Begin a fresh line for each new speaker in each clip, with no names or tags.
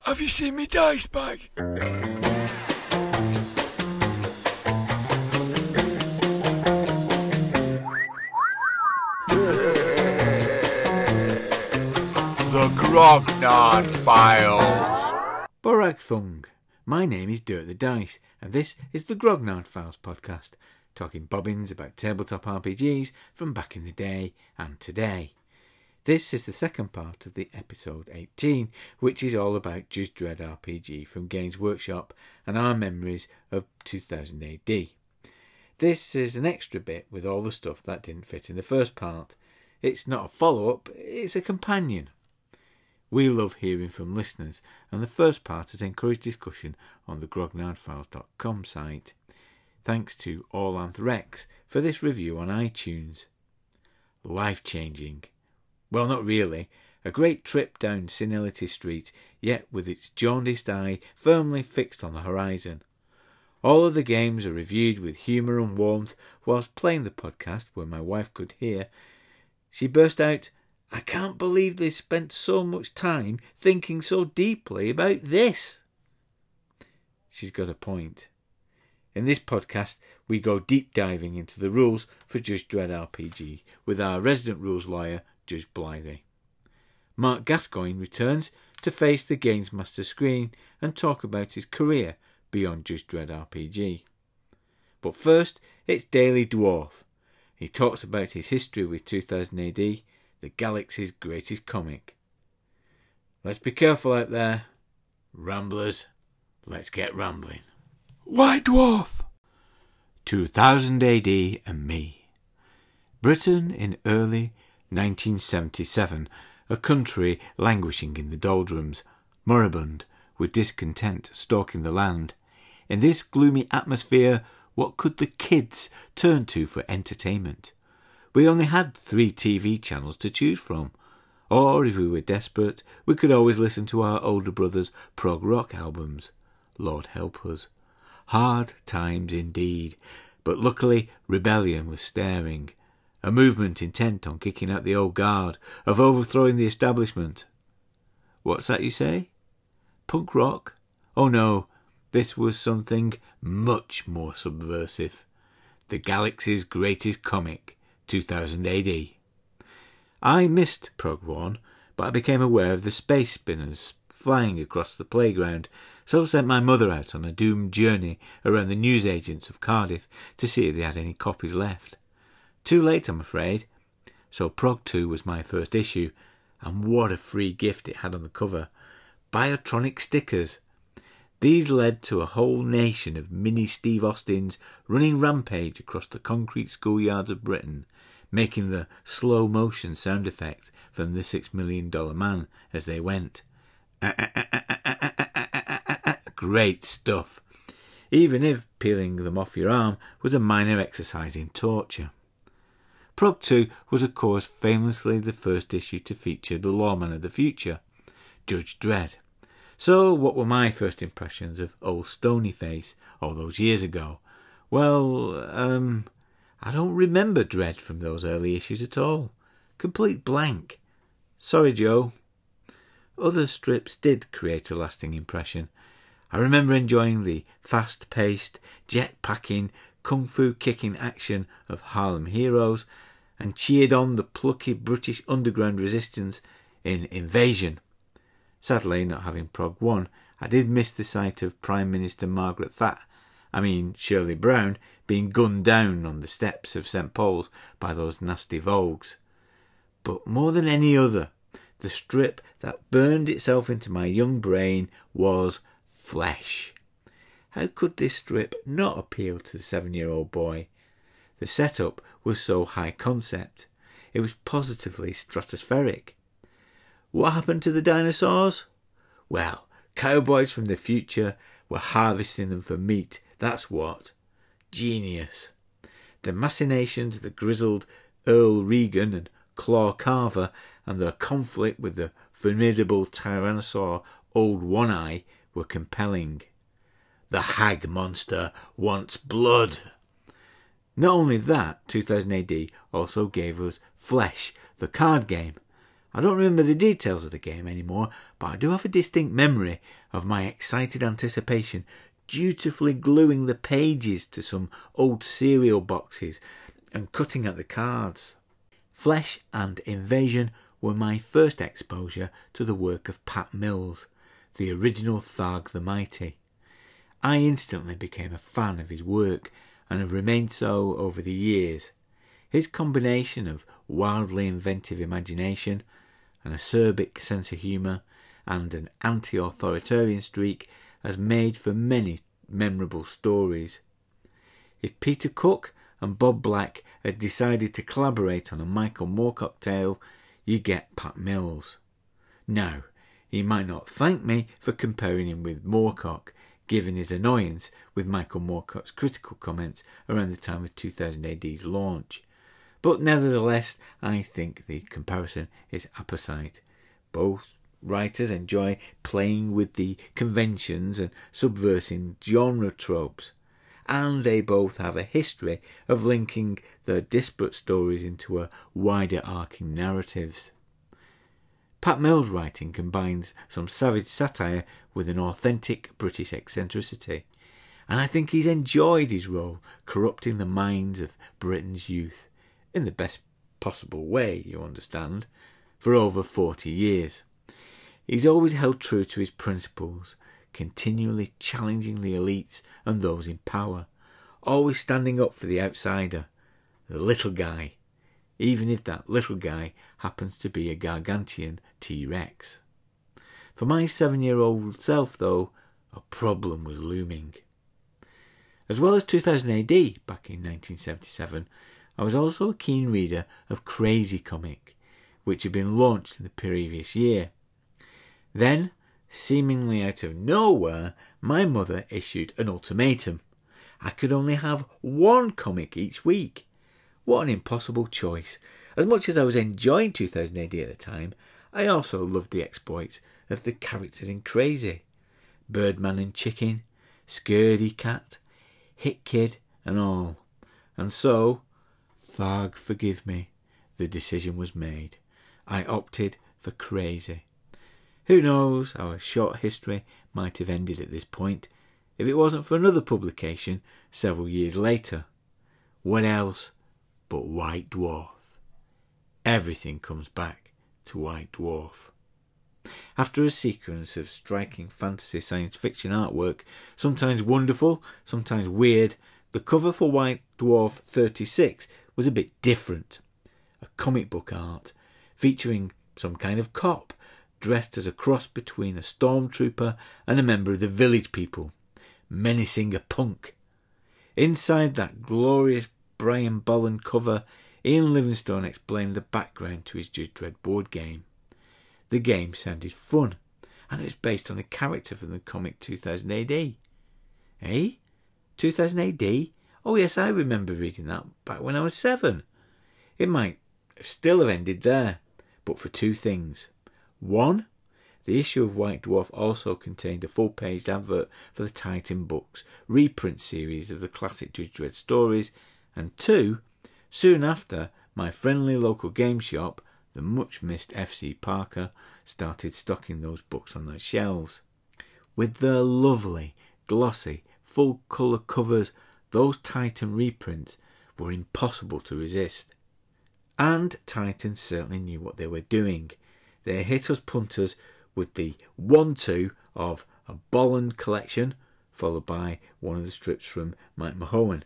Have you seen me dice bag? The Grognard Files.
Borag Thung. My name is Dirk the Dice, and this is the Grognard Files podcast, talking bobbins about tabletop RPGs from back in the day and today. This is the second part of the episode 18, which is all about Judge Dredd RPG from Games Workshop and our memories of 2000 AD. This is an extra bit with all the stuff that didn't fit in the first part. It's not a follow-up, it's a companion. We love hearing from listeners, and the first part has encouraged discussion on the grognardfiles.com site. Thanks to Orlanth Rex for this review on iTunes. Life-changing. Well, not really. A great trip down Senility Street, yet with its jaundiced eye firmly fixed on the horizon. All of the games are reviewed with humour and warmth, whilst playing the podcast where my wife could hear. She burst out, "I can't believe they spent so much time thinking so deeply about this." She's got a point. In this podcast, we go deep diving into the rules for Judge Dredd RPG with our resident rules lawyer, Judge Blythe. Mark Gascoigne returns to face the Games Master screen and talk about his career beyond Judge Dredd RPG. But first, it's Daily Dwarf. He talks about his history with 2000 AD, the galaxy's greatest comic. Let's be careful out there. Ramblers, let's get rambling.
White Dwarf.
2000 AD and me. Britain in early 1977, a country languishing in the doldrums, moribund, with discontent stalking the land. In this gloomy atmosphere, what could the kids turn to for entertainment? We only had 3 TV channels to choose from, or if we were desperate, we could always listen to our older brothers' prog rock albums. Lord help us. Hard times indeed, but luckily rebellion was staring. A movement intent on kicking out the old guard, of overthrowing the establishment. What's that you say? Punk rock? Oh no, this was something much more subversive. The galaxy's greatest comic, 2000 AD. I missed Prog 1, but I became aware of the space spinners flying across the playground, so sent my mother out on a doomed journey around the newsagents of Cardiff to see if they had any copies left. Too late, I'm afraid. So Prog 2 was my first issue, and what a free gift it had on the cover. Biotronic stickers. These led to a whole nation of mini Steve Austins running rampage across the concrete schoolyards of Britain, making the slow motion sound effect from the $6 Million Man as they went. Great stuff. Even if peeling them off your arm was a minor exercise in torture. Prog 2 was of course famously the first issue to feature the lawman of the future, Judge Dredd. So what were my first impressions of old Stonyface all those years ago? Well, I don't remember Dredd from those early issues at all. Complete blank. Sorry, Joe. Other strips did create a lasting impression. I remember enjoying the fast-paced, jet-packing, kung-fu-kicking action of Harlem Heroes, and cheered on the plucky British underground resistance in Invasion. Sadly, not having Prog 1, I did miss the sight of Prime Minister Shirley Brown, being gunned down on the steps of St. Paul's by those nasty Vogues. But more than any other, the strip that burned itself into my young brain was Flesh. How could this strip not appeal to the 7-year-old boy? The setup was so high concept. It was positively stratospheric. What happened to the dinosaurs? Well, cowboys from the future were harvesting them for meat, that's what. Genius. The machinations of the grizzled Earl Regan and Claw Carver and their conflict with the formidable Tyrannosaur Old One-Eye were compelling. The hag monster wants blood. Not only that, 2000 AD also gave us Flesh, the card game. I don't remember the details of the game anymore, but I do have a distinct memory of my excited anticipation dutifully gluing the pages to some old cereal boxes and cutting at the cards. Flesh and Invasion were my first exposure to the work of Pat Mills, the original Tharg the Mighty. I instantly became a fan of his work and have remained so over the years. His combination of wildly inventive imagination, an acerbic sense of humour, and an anti-authoritarian streak has made for many memorable stories. If Peter Cook and Bob Black had decided to collaborate on a Michael Moorcock tale, you get Pat Mills. Now, he might not thank me for comparing him with Moorcock, given his annoyance with Michael Moorcock's critical comments around the time of 2000 AD's launch. But nevertheless, I think the comparison is apposite. Both writers enjoy playing with the conventions and subversing genre tropes, and they both have a history of linking their disparate stories into a wider arcing narratives. Pat Mills' writing combines some savage satire with an authentic British eccentricity, and I think he's enjoyed his role corrupting the minds of Britain's youth, in the best possible way, you understand, for over 40 years. He's always held true to his principles, continually challenging the elites and those in power, always standing up for the outsider, the little guy, even if that little guy happens to be a gargantuan T-Rex. For my 7-year-old self, though, a problem was looming. As well as 2000 AD, back in 1977, I was also a keen reader of Crazy Comic, which had been launched in the previous year. Then, seemingly out of nowhere, my mother issued an ultimatum. I could only have one comic each week. What an impossible choice. As much as I was enjoying 2000 AD at the time, I also loved the exploits of the characters in Crazy. Birdman and Chicken, Scaredy Cat, Hit Kid and all. And so, Tharg forgive me, the decision was made. I opted for Crazy. Who knows, our short history might have ended at this point if it wasn't for another publication several years later. What else but White Dwarf? Everything comes back to White Dwarf. After a sequence of striking fantasy science fiction artwork, sometimes wonderful, sometimes weird, the cover for White Dwarf 36 was a bit different. A comic book art featuring some kind of cop dressed as a cross between a stormtrooper and a member of the village people, menacing a punk. Inside that glorious Brian Bolland cover, Ian Livingstone explained the background to his Judge Dredd board game. The game sounded fun, and it was based on a character from the comic 2000 AD. Eh? 2000 AD? Oh yes, I remember reading that back when I was 7. It might still have ended there, but for two things. One, the issue of White Dwarf also contained a full-page advert for the Titan Books reprint series of the classic Judge Dredd stories, and two, soon after, my friendly local game shop, the much-missed FC Parker, started stocking those books on their shelves. With their lovely, glossy, full-colour covers, those Titan reprints were impossible to resist. And Titan certainly knew what they were doing. They hit us punters with the 1-2 of a Bolland collection, followed by one of the strips from Mike Mahowan.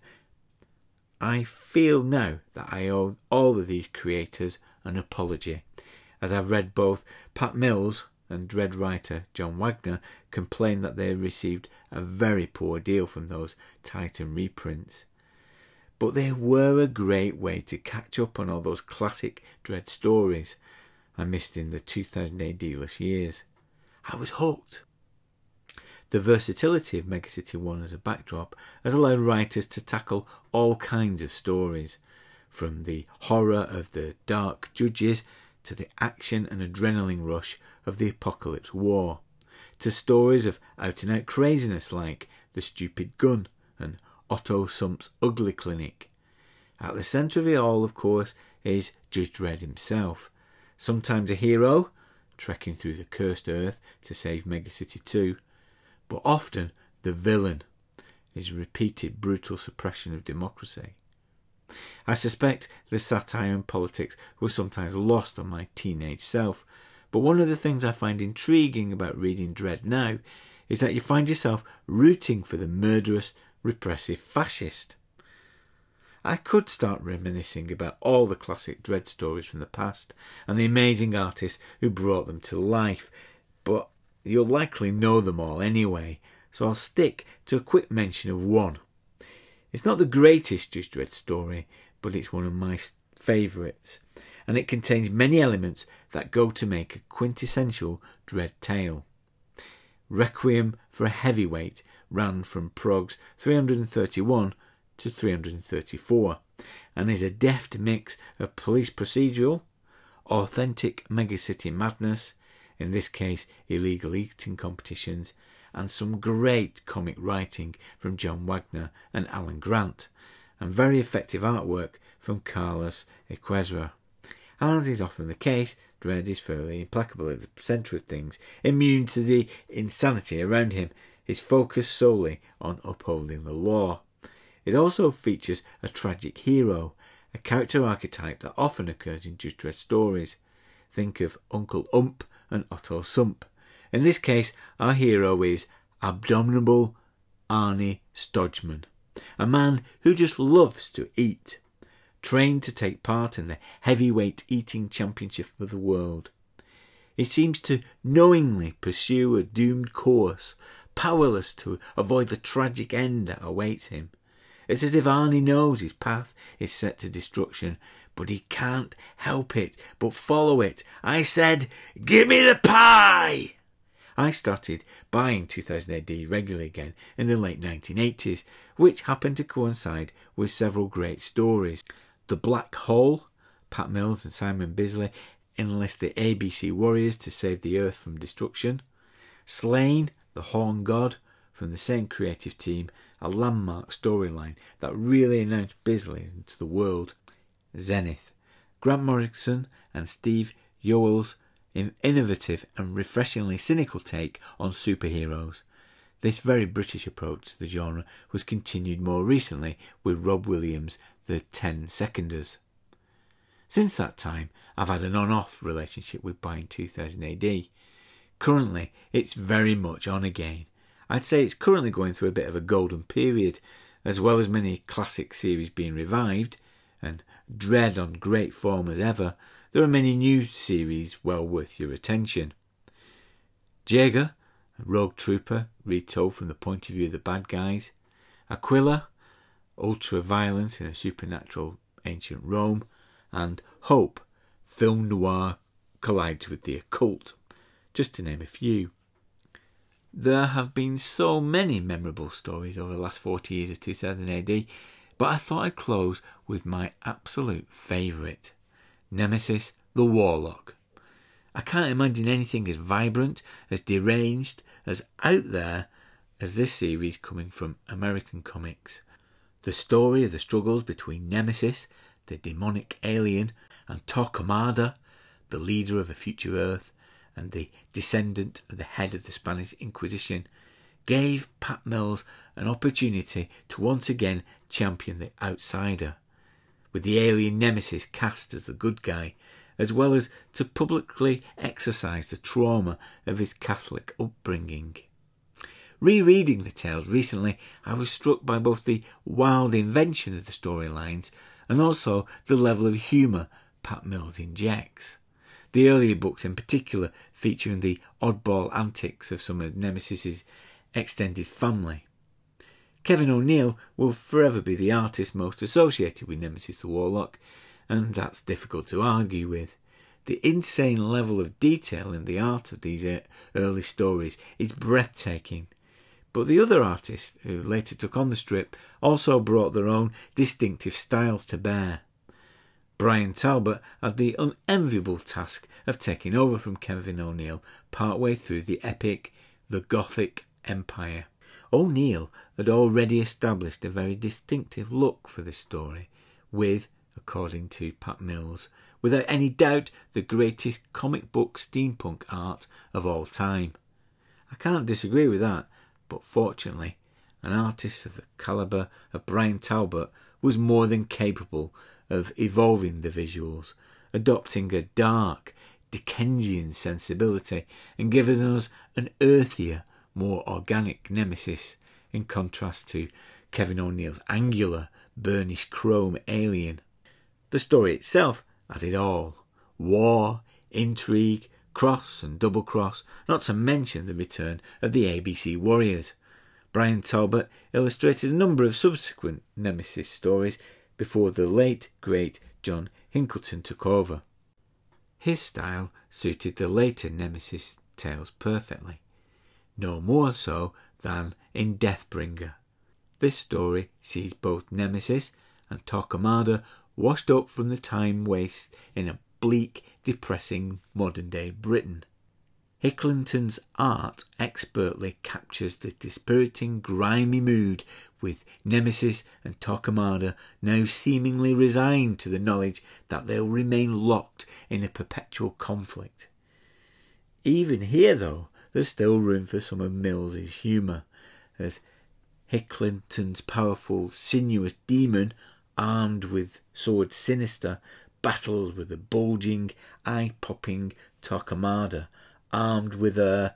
I feel now that I owe all of these creators an apology, as I've read both Pat Mills and Dredd writer John Wagner complain that they received a very poor deal from those Titan reprints. But they were a great way to catch up on all those classic Dredd stories I missed in the 2000 AD-less years. I was hooked. The versatility of Megacity 1 as a backdrop has allowed writers to tackle all kinds of stories, from the horror of the Dark Judges to the action and adrenaline rush of the Apocalypse War, to stories of out-and-out craziness like The Stupid Gun and Otto Sump's Ugly Clinic. At the centre of it all, of course, is Judge Dredd himself, Sometimes a hero, trekking through the cursed earth to save Megacity 2, but often the villain, his repeated brutal suppression of democracy. I suspect the satire and politics were sometimes lost on my teenage self, but one of the things I find intriguing about reading Dredd now is that you find yourself rooting for the murderous, repressive fascist. I could start reminiscing about all the classic Dredd stories from the past and the amazing artists who brought them to life, but you'll likely know them all anyway, so I'll stick to a quick mention of one. It's not the greatest Judge Dredd story, but it's one of my favourites, and it contains many elements that go to make a quintessential Dredd tale. Requiem for a Heavyweight ran from Prog's 331 to 334, and is a deft mix of police procedural, authentic megacity madness, in this case illegal eating competitions, and some great comic writing from John Wagner and Alan Grant, and very effective artwork from Carlos Equezra. As is often the case, Dredd is fairly implacable at the centre of things, immune to the insanity around him, his focus solely on upholding the law. It also features a tragic hero, a character archetype that often occurs in Judge Dredd stories. Think of Uncle Ump and Otto Sump. In this case, our hero is Abominable Arnie Stodgeman, a man who just loves to eat, trained to take part in the heavyweight eating championship of the world. He seems to knowingly pursue a doomed course, powerless to avoid the tragic end that awaits him. It's as if Arnie knows his path is set to destruction, but he can't help it but follow it. I said, "Give me the pie!" I started buying 2000 AD regularly again in the late 1980s, which happened to coincide with several great stories. The Black Hole, Pat Mills and Simon Bisley enlist the ABC Warriors to save the Earth from destruction. Slain, the Horn God, from the same creative team, a landmark storyline that really announced Bisley into the world. Zenith, Grant Morrison and Steve Yoel's innovative and refreshingly cynical take on superheroes. This very British approach to the genre was continued more recently with Rob Williams' The 10 Seconders. Since that time, I've had an on-off relationship with buying 2000 AD. Currently, it's very much on again. I'd say it's currently going through a bit of a golden period, as well as many classic series being revived, and Dredd on great form as ever. There are many new series well worth your attention. Jaeger, a rogue trooper, retold from the point of view of the bad guys. Aquila, ultra-violence in a supernatural ancient Rome. And Hope, film noir collides with the occult, just to name a few. There have been so many memorable stories over the last 40 years of 2000 AD, but I thought I'd close with my absolute favourite, Nemesis the Warlock. I can't imagine anything as vibrant, as deranged, as out there as this series coming from American comics. The story of the struggles between Nemesis, the demonic alien, and Torquemada, the leader of a future Earth, and the descendant of the head of the Spanish Inquisition, gave Pat Mills an opportunity to once again champion the outsider, with the alien Nemesis cast as the good guy, as well as to publicly exercise the trauma of his Catholic upbringing. Rereading the tales recently, I was struck by both the wild invention of the storylines and also the level of humour Pat Mills injects. The earlier books in particular featuring the oddball antics of some of Nemesis's extended family. Kevin O'Neill will forever be the artist most associated with Nemesis the Warlock, and that's difficult to argue with. The insane level of detail in the art of these early stories is breathtaking. But the other artists who later took on the strip also brought their own distinctive styles to bear. Brian Talbot had the unenviable task of taking over from Kevin O'Neill partway through the epic The Gothic Empire. O'Neill had already established a very distinctive look for this story, with, according to Pat Mills, without any doubt the greatest comic book steampunk art of all time. I can't disagree with that, but fortunately, an artist of the calibre of Brian Talbot was more than capable of evolving the visuals, adopting a dark, Dickensian sensibility and giving us an earthier, more organic Nemesis, in contrast to Kevin O'Neill's angular, burnished chrome alien. The story itself has it all: war, intrigue, cross and double cross, not to mention the return of the ABC Warriors. Brian Talbot illustrated a number of subsequent Nemesis stories before the late, great John Hinkleton took over. His style suited the later Nemesis tales perfectly, no more so than in Deathbringer. This story sees both Nemesis and Torquemada washed up from the time waste in a bleak, depressing modern-day Britain. Hicklenton's art expertly captures the dispiriting, grimy mood, with Nemesis and Torquemada now seemingly resigned to the knowledge that they'll remain locked in a perpetual conflict. Even here, though, there's still room for some of Mills's humour, as Hicklenton's powerful, sinuous demon, armed with sword sinister, battles with a bulging, eye-popping Torquemada, armed with a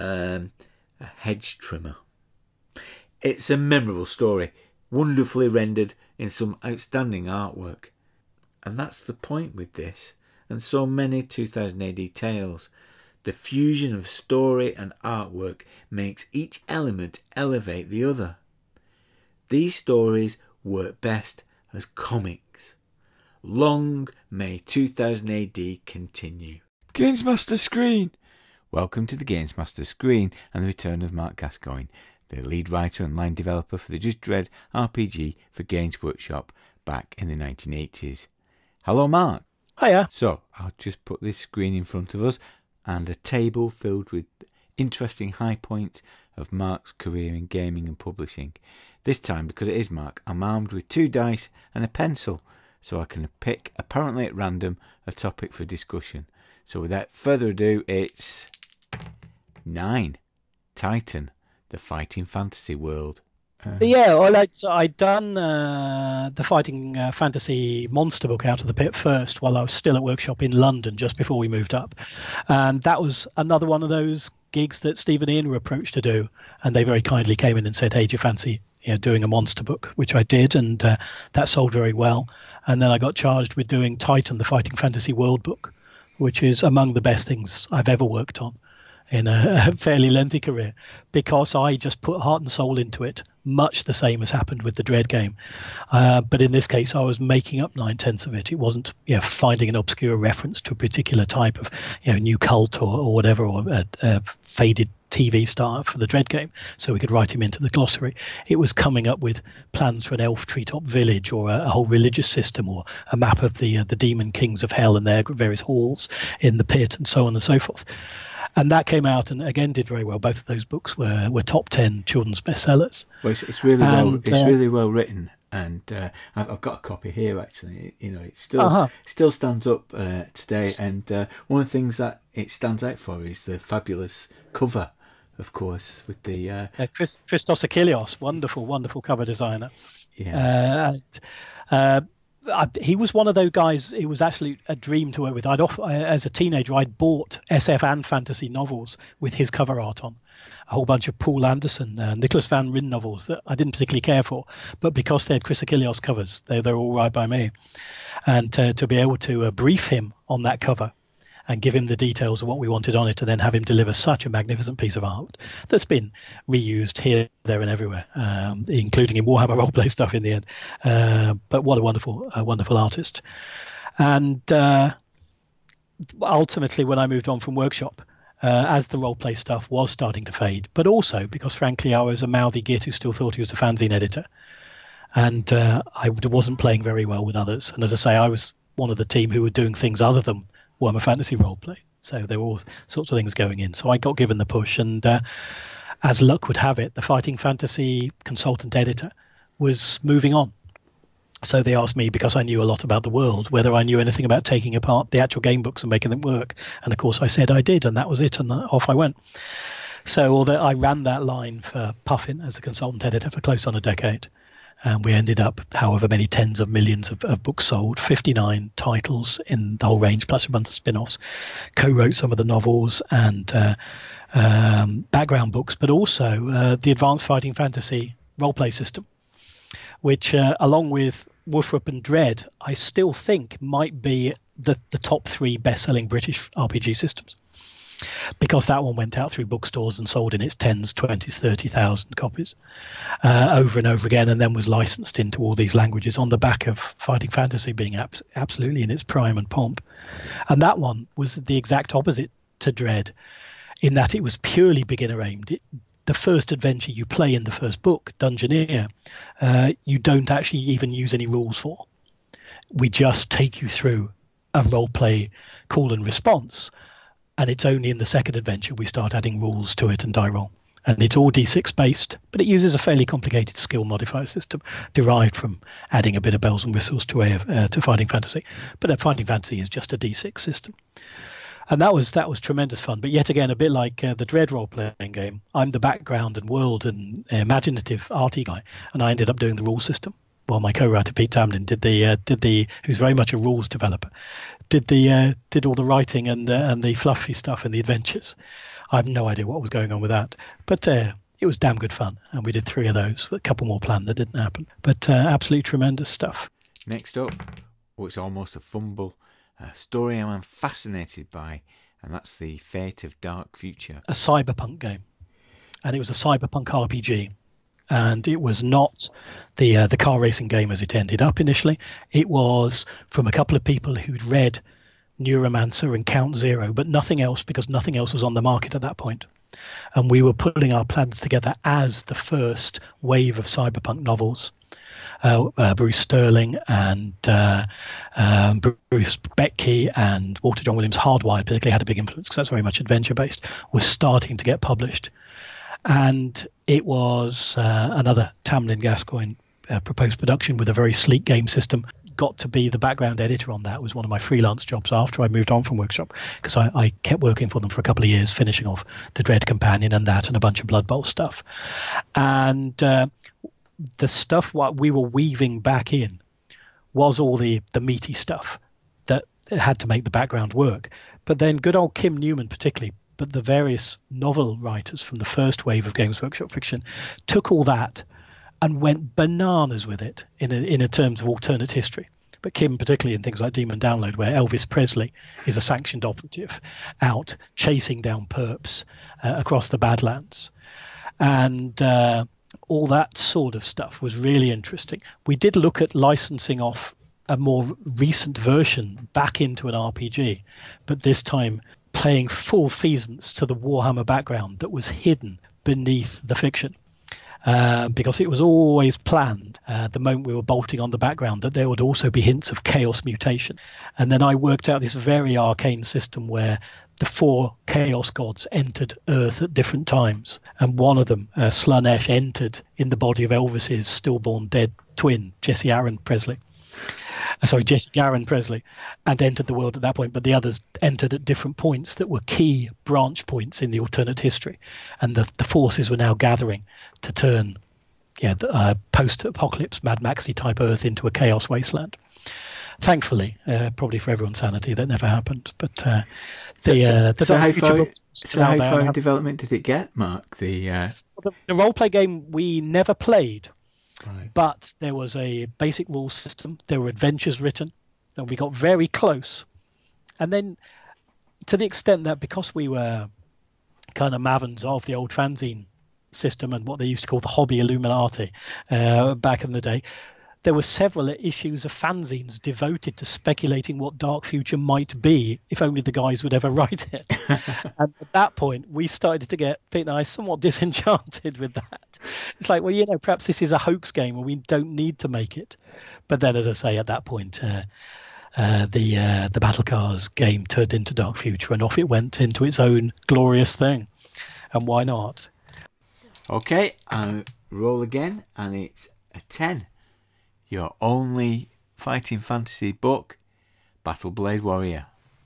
hedge trimmer. It's a memorable story, wonderfully rendered in some outstanding artwork. And that's the point with this, and so many 2000 AD tales. The fusion of story and artwork makes each element elevate the other. These stories work best as comics. Long may 2000 AD continue.
Gamesmaster Screen.
Welcome to the Gamesmaster Screen and the return of Mark Gascoigne, the lead writer and line developer for the Just Dread RPG for Games Workshop back in the 1980s. Hello, Mark.
Hiya.
So, I'll just put this screen in front of us and a table filled with interesting high points of Mark's career in gaming and publishing. This time, because it is Mark, I'm armed with 2 dice and a pencil, so I can pick, apparently at random, a topic for discussion. So without further ado, it's 9. Titan, the fighting fantasy world.
I'd done the fighting fantasy monster book Out of the Pit first while I was still at Workshop in London just before we moved up. And that was another one of those gigs that Steve and Ian were approached to do. And they very kindly came in and said, hey, do you fancy doing a monster book, which I did. And that sold very well. And then I got charged with doing Titan, the fighting fantasy world book, which is among the best things I've ever worked on in a fairly lengthy career, because I just put heart and soul into it, much the same as happened with the Dread game. But in this case, I was making up 9/10 of it. It wasn't finding an obscure reference to a particular type of new cult or whatever, or a faded TV star for the Dread game, so we could write him into the glossary. It was coming up with plans for an elf treetop village, or a whole religious system, or a map of the demon kings of hell and their various halls in the pit, and so on and so forth. And that came out and again did very well. Both of those books were top 10 children's bestsellers.
Well, it's really well written, and I've got a copy here actually. It still stands up today. And one of the things that it stands out for is the fabulous cover, of course, with the
Christos Achilleos, wonderful cover designer.
Yeah.
He was one of those guys. It was actually a dream to work with. As a teenager, I'd bought SF and fantasy novels with his cover art on. A whole bunch of Paul Anderson, Nicholas Van Ryn novels that I didn't particularly care for, but because they had Chris Achilleos covers, they're all right by me. And to be able to brief him on that cover and give him the details of what we wanted on it, and then have him deliver such a magnificent piece of art that's been reused here, there, and everywhere, including in Warhammer roleplay stuff in the end. But what a wonderful artist. And ultimately, when I moved on from Workshop, as the roleplay stuff was starting to fade, but also because, frankly, I was a mouthy git who still thought he was a fanzine editor, and I wasn't playing very well with others. And as I say, I was one of the team who were doing things other than Warhammer Fantasy roleplay, so there were all sorts of things going in. So I got given the push, and as luck would have it, the fighting fantasy consultant editor was moving on, So they asked me, because I knew a lot about the world, whether I knew anything about taking apart the actual game books and making them work. And of course I said I did, and that was it, and off I went. So although I ran that line for Puffin as a consultant editor for close on a decade, and we ended up however many tens of millions of books sold, 59 titles in the whole range, plus a bunch of spin-offs, co-wrote some of the novels and background books, but also the Advanced Fighting Fantasy role-play system, which along with Wolfrup and Dread, I still think might be the top 3 best-selling British RPG systems, because that one went out through bookstores and sold in its 10s, 20s, 30,000 copies over and over again, and then was licensed into all these languages on the back of Fighting Fantasy being absolutely in its prime and pomp. And that one was the exact opposite to Dread, in that it was purely beginner aimed. The first adventure you play in the first book, Dungeoneer, you don't actually even use any rules for. We just take you through a role-play call and response, and it's only in the second adventure we start adding rules to it and die roll. And it's all D6 based, but it uses a fairly complicated skill modifier system derived from adding a bit of bells and whistles to Fighting Fantasy. But Fighting Fantasy is just a D6 system. And that was tremendous fun. But yet again, a bit like the Dread role-playing game, I'm the background and world and imaginative arty guy, and I ended up doing the rule system, while my co-writer Pete Tamlin did who's very much a rules developer, did all the writing and the fluffy stuff and the adventures. I have no idea what was going on with that, but it was damn good fun, and we did 3 of those. A couple more planned that didn't happen, but absolutely tremendous stuff.
Next up, it's almost a fumble. A story I'm fascinated by, and that's The Fate of Dark Future.
A cyberpunk game, and it was a cyberpunk RPG, and it was not the car racing game as it ended up initially. It was from a couple of people who'd read Neuromancer and Count Zero, but nothing else, because nothing else was on the market at that point. And we were putting our plans together as the first wave of cyberpunk novels. Bruce Sterling and Bruce Bettke and Walter John Williams, Hardwired particularly had a big influence because that's very much adventure based, was starting to get published. And it was another Tamlin Gascoigne proposed production with a very sleek game system. Got to be the background editor on that. It was one of my freelance jobs after I moved on from Workshop, because I kept working for them for a couple of years, finishing off the Dread Companion and that and a bunch of Blood Bowl stuff. And the stuff what we were weaving back in was all the meaty stuff that had to make the background work. But then good old Kim Newman particularly, but the various novel writers from the first wave of Games Workshop fiction took all that and went bananas with it in terms of alternate history. But Kim particularly in things like Demon Download, where Elvis Presley is a sanctioned operative out chasing down perps across the Badlands. And all that sort of stuff was really interesting. We did look at licensing off a more recent version back into an RPG, but this time playing full feasance to the Warhammer background that was hidden beneath the fiction. Because it was always planned the moment we were bolting on the background that there would also be hints of chaos mutation. And then I worked out this very arcane system where the 4 chaos gods entered Earth at different times. And one of them, Slaanesh, entered in the body of Elvis's stillborn dead twin, Jesse Garin Presley, and entered the world at that point. But the others entered at different points that were key branch points in the alternate history. And the forces were now gathering to turn the post-apocalypse Mad Maxi type Earth into a chaos wasteland. Thankfully, probably for everyone's sanity, that never happened. But
so how far in development did it get, Mark? The
role-play game we never played.
Right.
But there was a basic rule system. There were adventures written, and we got very close. And then, to the extent that because we were kind of mavens of the old fanzine system and what they used to call the hobby Illuminati back in the day, there were several issues of fanzines devoted to speculating what Dark Future might be if only the guys would ever write it. And at that point, we started to get, Pete and I, somewhat disenchanted with that. It's like, well, perhaps this is a hoax game and we don't need to make it. But then, as I say, at that point, the Battle Cars game turned into Dark Future and off it went into its own glorious thing. And why not?
Okay, I'll roll again, and it's a 10. your only fighting fantasy book, Battle Blade Warrior.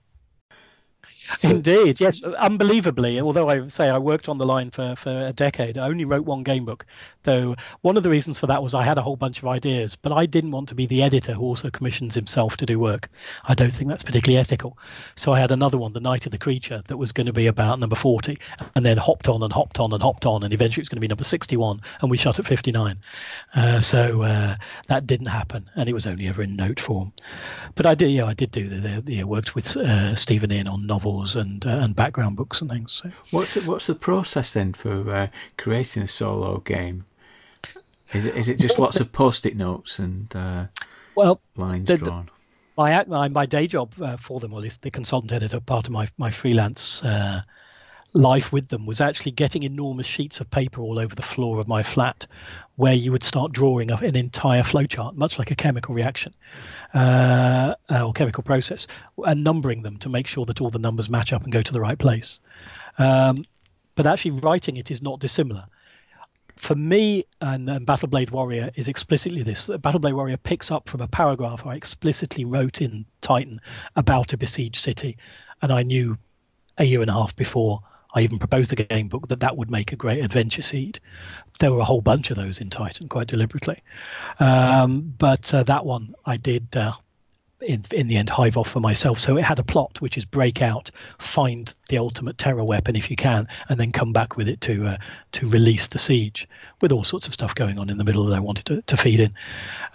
Indeed, yes. Unbelievably, although I say I worked on the line for a decade, I only wrote one game book. Though one of the reasons for that was I had a whole bunch of ideas, but I didn't want to be the editor who also commissions himself to do work. I don't think that's particularly ethical. So I had another one, The Night of the Creature, that was going to be about number 40, and then hopped on and hopped on and hopped on, and eventually it's going to be number 61, and we shut at 59. So that didn't happen, and it was only ever in note form. But I did do the worked with Stephen Inn on novels and background books and things. So.
What's the process then for creating a solo game? Is it just lots of post-it notes and lines drawn?
My day job for them, or at least the consultant editor, part of my freelance life with them, was actually getting enormous sheets of paper all over the floor of my flat, where you would start drawing an entire flowchart, much like a chemical reaction or chemical process, and numbering them to make sure that all the numbers match up and go to the right place. But actually writing it is not dissimilar. For me, and Battle Blade Warrior is explicitly this. Battle Blade Warrior picks up from a paragraph I explicitly wrote in Titan about a besieged city, and I knew a year and a half before I even proposed the game book that would make a great adventure seed. There were a whole bunch of those in Titan, quite deliberately. But that one I did, in the end, hive off for myself. So it had a plot, which is break out, find the ultimate terror weapon if you can, and then come back with it to release the siege, with all sorts of stuff going on in the middle that I wanted to feed in.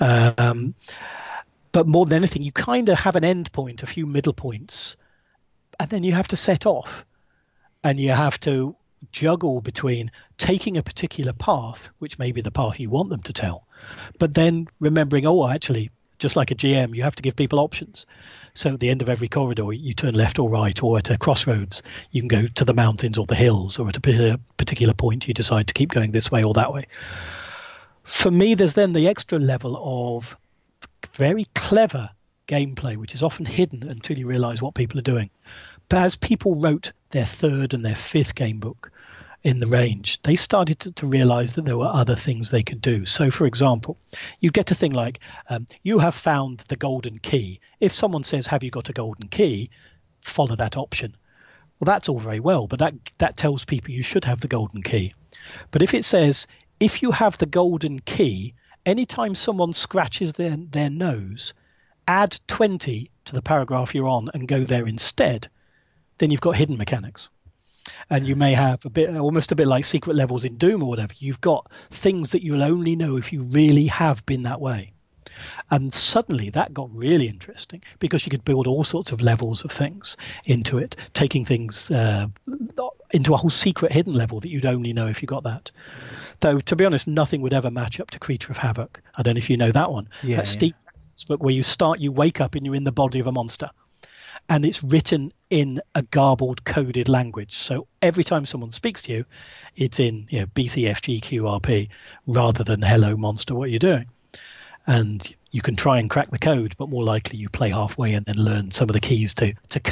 But more than anything, you kind of have an end point, a few middle points, and then you have to set off. And you have to juggle between taking a particular path, which may be the path you want them to tell, but then remembering, actually, just like a GM, you have to give people options. So at the end of every corridor, you turn left or right, or at a crossroads, you can go to the mountains or the hills, or at a particular point, you decide to keep going this way or that way. For me, there's then the extra level of very clever gameplay, which is often hidden until you realize what people are doing. But as people wrote their third and their fifth game book in the range, they started to realize that there were other things they could do. So, for example, you get a thing like, you have found the golden key. If someone says, have you got a golden key? Follow that option. Well, that's all very well, but that tells people you should have the golden key. But if it says, if you have the golden key, anytime someone scratches their nose, add 20 to the paragraph you're on and go there instead, then you've got hidden mechanics. And you may have almost a bit like secret levels in Doom or whatever. You've got things that you'll only know if you really have been that way. And suddenly that got really interesting, because you could build all sorts of levels of things into it, taking things into a whole secret hidden level that you'd only know if you got that. Though, to be honest, nothing would ever match up to Creature of Havoc. I don't know if you know that one.
Yeah,
that's Steve Jackson's book, where you wake up and you're in the body of a monster. And it's written in a garbled, coded language. So every time someone speaks to you, it's in BCFGQRP rather than hello, monster, what are you doing? And you can try and crack the code, but more likely you play halfway and then learn some of the keys to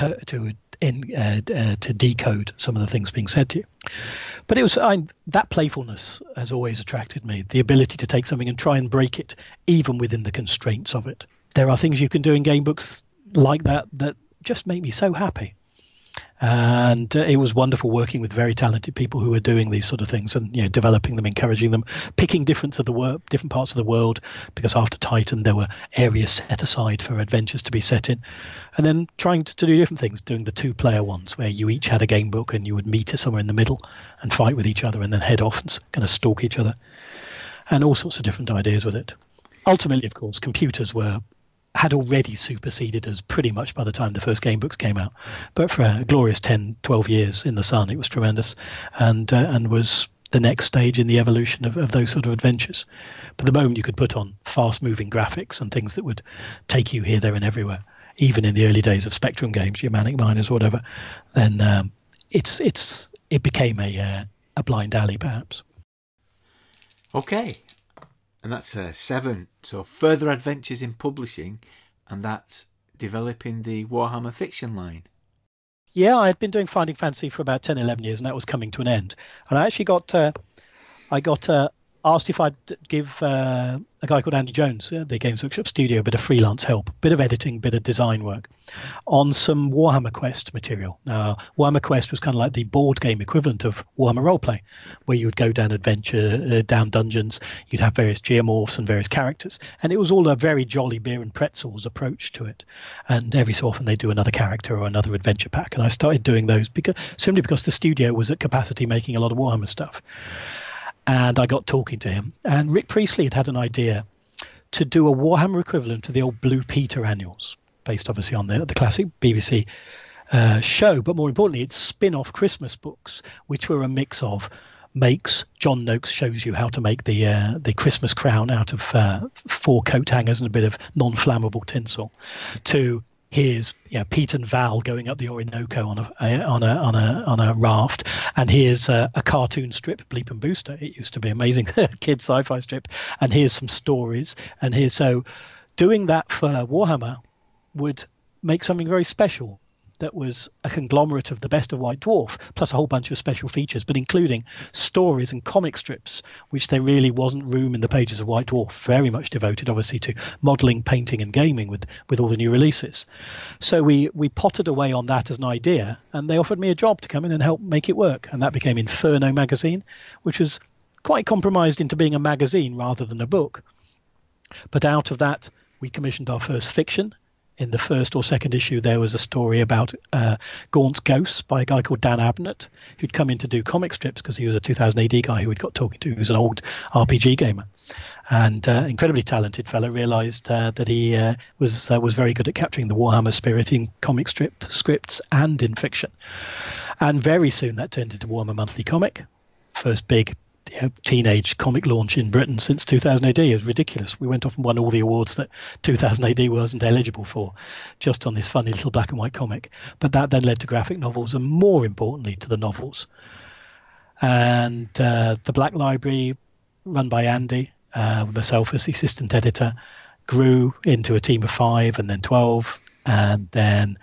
decode some of the things being said to you. But that playfulness has always attracted me, the ability to take something and try and break it, even within the constraints of it. There are things you can do in game books like that just make me so happy. And it was wonderful working with very talented people who were doing these sort of things and developing them, encouraging them, picking different parts of the world, because after Titan there were areas set aside for adventures to be set in, and then trying to do different things, doing the 2-player ones where you each had a game book and you would meet somewhere in the middle and fight with each other and then head off and kind of stalk each other, and all sorts of different ideas with it. Ultimately, of course, computers had already superseded us pretty much by the time the first game books came out. But for a glorious 10, 12 years in the sun, it was tremendous, and was the next stage in the evolution of those sort of adventures. But the moment you could put on fast-moving graphics and things that would take you here, there, and everywhere, even in the early days of Spectrum games, your Manic Miners or whatever, then it became a blind alley, perhaps.
Okay. And that's 7. So further adventures in publishing, and that's developing the Warhammer fiction line.
Yeah, I had been doing Finding Fantasy for about 10, 11 years, and that was coming to an end. And I actually got asked if I'd give a guy called Andy Jones, the Games Workshop studio, a bit of freelance help, bit of editing, bit of design work on some Warhammer Quest material. Now, Warhammer Quest was kind of like the board game equivalent of Warhammer Roleplay, where you would go down adventure, down dungeons, you'd have various geomorphs and various characters, and it was all a very jolly beer and pretzels approach to it. And every so often they do another character or another adventure pack, and I started doing those simply because the studio was at capacity making a lot of Warhammer stuff. And I got talking to him, and Rick Priestley had an idea to do a Warhammer equivalent to the old Blue Peter annuals, based obviously on the classic BBC show, but more importantly, it's spin-off Christmas books, which were a mix of John Noakes shows you how to make the Christmas crown out of 4 coat hangers and a bit of non-flammable tinsel, to here's Pete and Val going up the Orinoco on a raft, and here's a cartoon strip, Bleep and Booster. It used to be amazing kids sci-fi strip, and here's some stories, and here's so doing that for Warhammer would make something very special that was a conglomerate of the best of White Dwarf, plus a whole bunch of special features, but including stories and comic strips, which there really wasn't room in the pages of White Dwarf, very much devoted, obviously, to modelling, painting and gaming with all the new releases. So we pottered away on that as an idea, and they offered me a job to come in and help make it work. And that became Inferno magazine, which was quite compromised into being a magazine rather than a book. But out of that, we commissioned our first fiction. In the first or second issue, there was a story about Gaunt's Ghosts by a guy called Dan Abnett, who'd come in to do comic strips because he was a 2000 AD guy who we'd got talking to, who was an old RPG gamer. And incredibly talented fellow, realised that he was very good at capturing the Warhammer spirit in comic strip scripts and in fiction. And very soon that turned into Warhammer Monthly Comic, first big teenage comic launch in Britain since 2000 AD. It was ridiculous. We went off and won all the awards that 2000 AD wasn't eligible for, just on this funny little black and white comic. But that then led to graphic novels, and more importantly to the novels. And the Black Library, run by Andy, with myself as the assistant editor, grew into a team of 5 and then 12. And then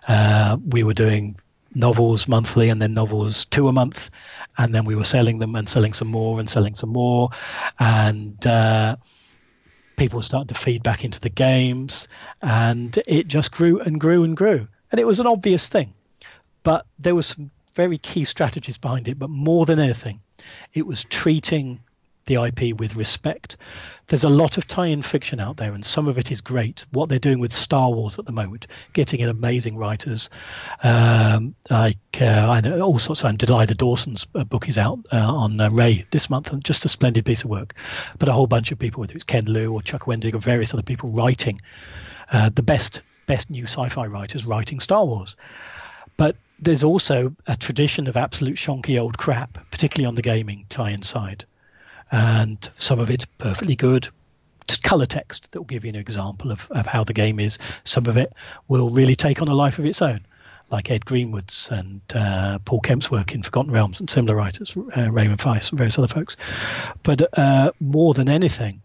we were doing novels monthly and then novels 2 a month, and then we were selling them and selling some more and selling some more, and people were starting to feed back into the games, and it just grew and grew and grew. And it was an obvious thing, but there were some very key strategies behind it. But more than anything, it was treating the IP with respect. There's a lot of tie-in fiction out there, and some of it is great. What they're doing with Star Wars at the moment, getting in amazing writers, I know all sorts. And Delilah Dawson's book is out on Ray this month, and just a splendid piece of work. But a whole bunch of people, whether it's Ken Liu or Chuck Wendig or various other people writing, the best new sci-fi writers writing Star Wars. But there's also a tradition of absolute shonky old crap, particularly on the gaming tie-in side. And some of it's perfectly good color text that will give you an example of how the game is. Some of it will really take on a life of its own, like Ed Greenwood's and Paul Kemp's work in Forgotten Realms and similar writers, Raymond Feist and various other folks. But more than anything,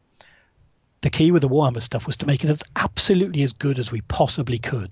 the key with the Warhammer stuff was to make it absolutely as good as we possibly could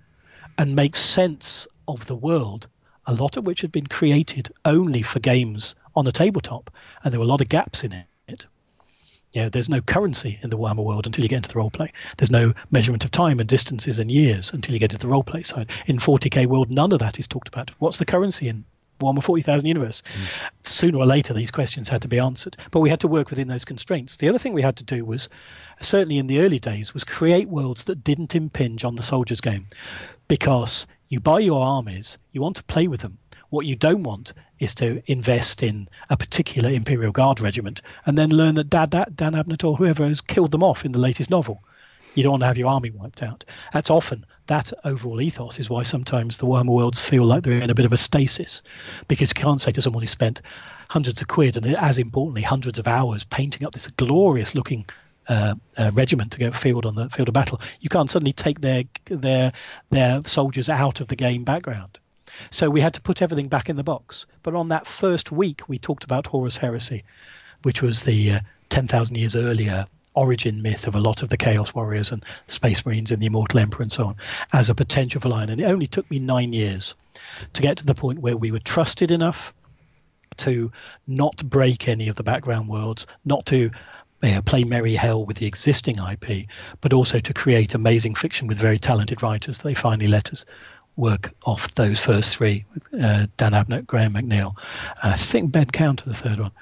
and make sense of the world, a lot of which had been created only for games on a tabletop, and there were a lot of gaps in it. There's no currency in the Warhammer world until you get into the roleplay. There's no measurement of time and distances and years until you get into the roleplay side. In 40k world, none of that is talked about. What's the currency in Warhammer 40,000 universe? Sooner or later, these questions had to be answered, but we had to work within those constraints. The other thing we had to do was, certainly in the early days, was create worlds that didn't impinge on the soldier's game, because you buy your armies, you want to play with them. What you don't want is to invest in a particular Imperial Guard regiment and then learn that Dan Abnett or whoever has killed them off in the latest novel. You don't want to have your army wiped out. That's often, that overall ethos is why sometimes the Warhammer worlds feel like they're in a bit of a stasis, because you can't say to someone who spent hundreds of quid and, as importantly, hundreds of hours painting up this glorious looking regiment to go field on the field of battle, you can't suddenly take their soldiers out of the game background. So we had to put everything back in the box. But on that first week, we talked about Horus Heresy, which was the 10,000 years earlier origin myth of a lot of the Chaos Warriors and Space Marines and the Immortal Emperor and so on, as a potential for line. And it only took me 9 years to get to the point where we were trusted enough to not break any of the background worlds, not to play merry hell with the existing IP, but also to create amazing fiction with very talented writers. They finally let us work off those first three, with Dan Abnett, Graham McNeil, and I think Ben Counter, the third one.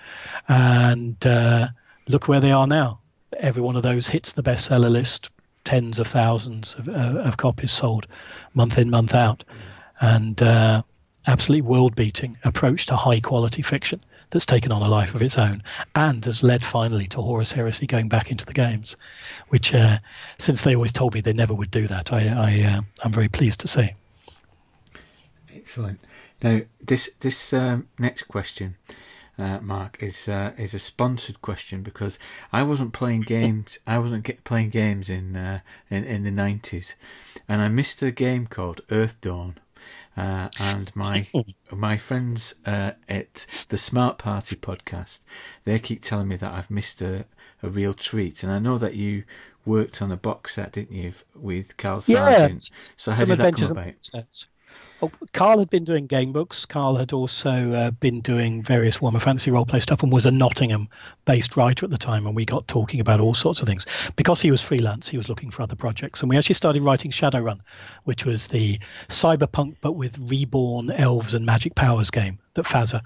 And look where they are now. Every one of those hits the bestseller list, tens of thousands of copies sold month in, month out. And absolutely world-beating approach to high-quality fiction that's taken on a life of its own and has led finally to Horus Heresy going back into the games, which since they always told me they never would do that, I'm very pleased to say.
Excellent. Now, this next question, Mark, is a sponsored question because I wasn't playing games. I wasn't playing games in the 90s, and I missed a game called Earthdawn. And my friends at the Smart Party podcast, they keep telling me that I've missed a real treat. And I know that you worked on a box set, didn't you, with Carl Sargent? So how did that come about?
Well, Carl had been doing game books. Carl had also been doing various Warhammer Fantasy roleplay stuff and was a Nottingham-based writer at the time, and we got talking about all sorts of things. Because he was freelance, he was looking for other projects, and we actually started writing Shadowrun, which was the cyberpunk but with reborn elves and magic powers game that FASA